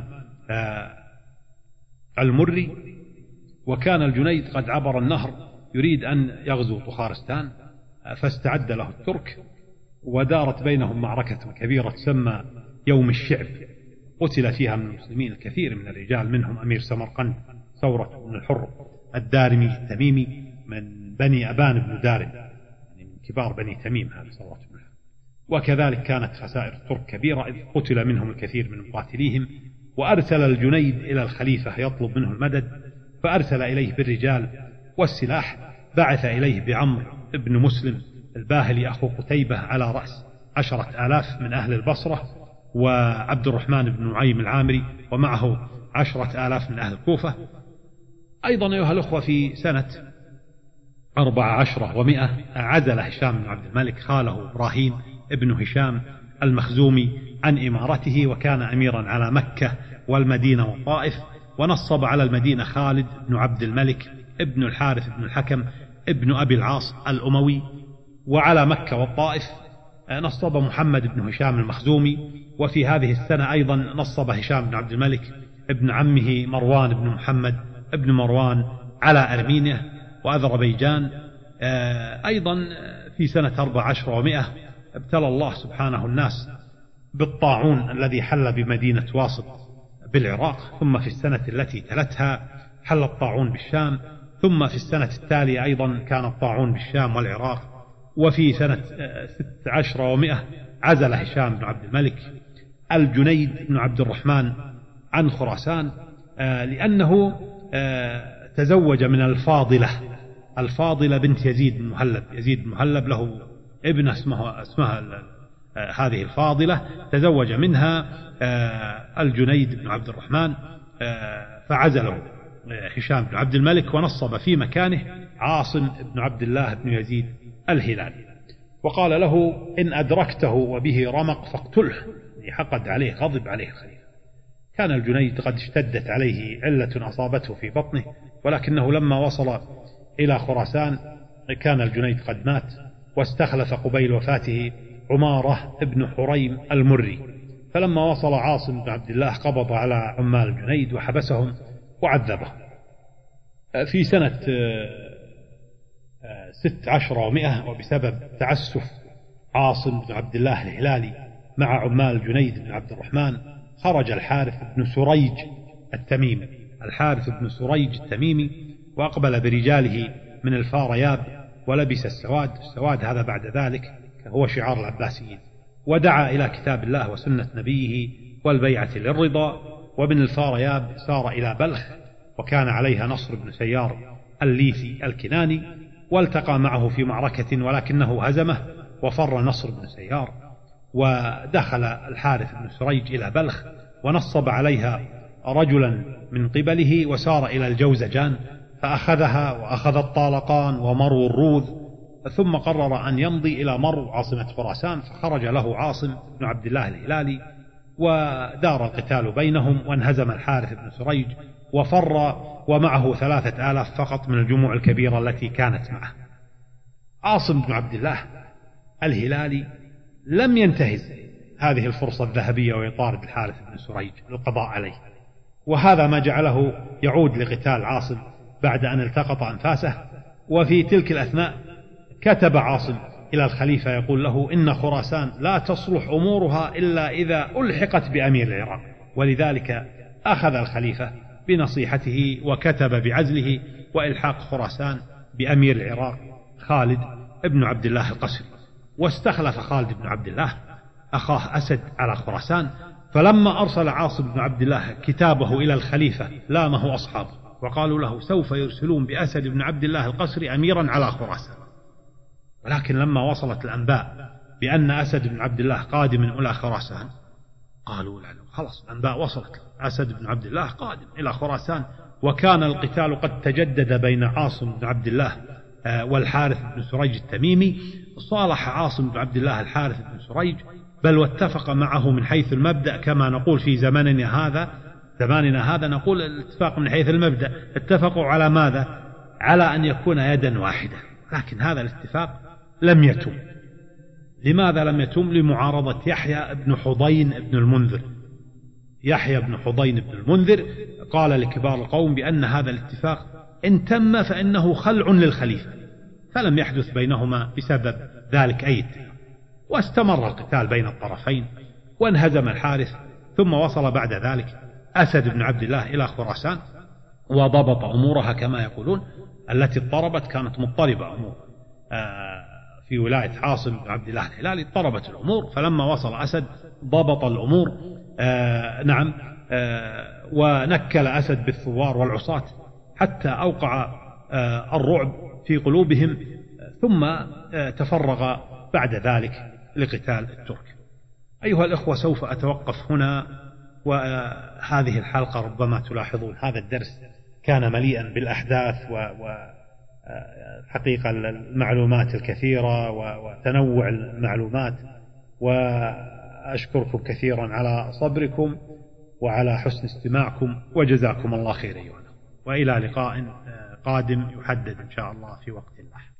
A: المري. وكان الجنيد قد عبر النهر يريد أن يغزو طخارستان، فاستعد له الترك ودارت بينهم معركة كبيرة تسمى يوم الشعب، قتل فيها من المسلمين الكثير من الرجال، منهم أمير سمرقند ثورة بن الحر الدارمي التميمي من بني أبان بن دارم، يعني من كبار بني تميم هذا ثورة بن الحر. وكذلك كانت خسائر الترك كبيرة، إذ قتل منهم الكثير من مقاتليهم. وأرسل الجنيد إلى الخليفة يطلب منه المدد، فأرسل إليه بالرجال والسلاح، بعث إليه بعمرو بن مسلم الباهلي أخو قتيبة على رأس 10,000 من أهل البصرة، وعبد الرحمن بن نعيم العامري ومعه 10,000 من أهل الكوفة. أيضا أيها الأخوة في سنة 14 و100 عزل هشام بن عبد الملك خاله إبراهيم ابن هشام المخزومي عن إمارته، وكان أميرا على مكة والمدينة والطائف، ونصب على المدينة خالد بن عبد الملك ابن الحارث بن الحكم ابن أبي العاص الأموي، وعلى مكة والطائف نصب محمد بن هشام المخزومي. وفي هذه السنة أيضا نصب هشام بن عبد الملك ابن عمه مروان بن محمد ابن مروان على أرمينيا وأذربيجان. أيضا في سنة 14 و100 ابتلى الله سبحانه الناس بالطاعون الذي حل بمدينة واسط بالعراق، ثم في السنة التي تلتها حل الطاعون بالشام، ثم في السنة التالية أيضا كان الطاعون بالشام والعراق. وفي سنة 16 و100 عزل هشام بن عبد الملك الجنيد بن عبد الرحمن عن خراسان، لأنه تزوج من الفاضلة بنت يزيد بن مهلب. يزيد بن مهلب له ابن اسمها هذه الفاضلة، تزوج منها الجنيد بن عبد الرحمن، فعزله هشام بن عبد الملك ونصب في مكانه عاصم بن عبد الله بن يزيد الهلالي، وقال له إن أدركته وبه رمق فاقتله، حقد عليه، غضب عليه الخليفة. كان الجنيد قد اشتدت عليه علة أصابته في بطنه، ولكنه لما وصل إلى خراسان كان الجنيد قد مات، واستخلف قبيل وفاته عمارة ابن حريم المري. فلما وصل عاصم بن عبد الله قبض على عمال الجنيد وحبسهم وعذبهم. في سنة 16 و100 وبسبب تعسف عاصم بن عبد الله الهلالي مع عمال الجنيد بن عبد الرحمن، خرج الحارث بن سريج التميمي، وأقبل برجاله من الفارياب ولبس السواد. السواد هذا بعد ذلك هو شعار العباسيين، ودعا إلى كتاب الله وسنة نبيه والبيعة للرضا. ومن الفارياب سار إلى بلخ، وكان عليها نصر بن سيار الليثي الكناني، والتقى معه في معركة ولكنه هزمه وفر نصر بن سيار. ودخل الحارث بن سريج إلى بلخ ونصب عليها رجلا من قبله، وسار إلى الجوزجان فأخذها، وأخذ الطالقان ومرو الروذ، ثم قرر أن يمضي إلى مرو عاصمة خراسان، فخرج له عاصم بن عبد الله الهلالي، ودار القتال بينهم، وانهزم الحارث بن سريج وفر، ومعه 3,000 فقط من الجموع الكبيرة التي كانت معه. عاصم بن عبد الله الهلالي لم ينتهز هذه الفرصة الذهبية ويطارد الحارث بن سريج للقضاء عليه، وهذا ما جعله يعود لقتال عاصم بعد أن التقط أنفاسه. وفي تلك الأثناء كتب عاصم إلى الخليفة يقول له إن خراسان لا تصلح أمورها إلا إذا ألحقت بأمير العراق، ولذلك أخذ الخليفة بنصيحته وكتب بعزله وإلحاق خراسان بأمير العراق خالد بن عبد الله القسري. واستخلف خالد بن عبد الله أخاه أسد على خراسان، فلما أرسل عاصم بن عبد الله كتابه إلى الخليفة لامه أصحابه وقالوا له سوف يرسلون بأسد بن عبد الله القسري أميرا على خراسان. ولكن لما وصلت الأنباء بأن أسد بن عبد الله قادم إلى خراسان قالوا لا خلاص، الأنباء وصلت، أسد بن عبد الله قادم إلى خراسان. وكان القتال قد تجدد بين عاصم بن عبد الله والحارث بن سريج التميمي. صالح عاصم بن عبد الله الحارث بن سريج، بل واتفق معه من حيث المبدأ، كما نقول في زماننا هذا نقول الاتفاق من حيث المبدأ. اتفقوا على ماذا؟ على أن يكون يدا واحدة، لكن هذا الاتفاق لم يتم. لماذا لم يتم؟ لمعارضة يحيى بن حضين بن المنذر. يحيى بن حضين بن المنذر قال لكبار القوم بأن هذا الاتفاق إن تم فإنه خلع للخليفة، فلم يحدث بينهما بسبب ذلك أي اتفاق. واستمر القتال بين الطرفين وانهزم الحارث. ثم وصل بعد ذلك أسد بن عبد الله إلى خراسان وضبط أمورها كما يقولون. التي اضطربت كانت مضطربة أمور في ولاية عاصم بن عبد الله الهلالي، اضطربت الأمور، فلما وصل أسد ضبط الأمور ونكل أسد بالثوار والعصاة حتى أوقع الرعب في قلوبهم، ثم تفرغ بعد ذلك لقتال الترك. أيها الإخوة، سوف أتوقف هنا، وهذه الحلقة ربما تلاحظون هذا الدرس كان مليئا بالأحداث وحقيقة المعلومات الكثيرة وتنوع المعلومات، وأشكركم كثيرا على صبركم وعلى حسن استماعكم، وجزاكم الله خير أيها. وإلى لقاء قادم يحدد إن شاء الله في وقت لاحق.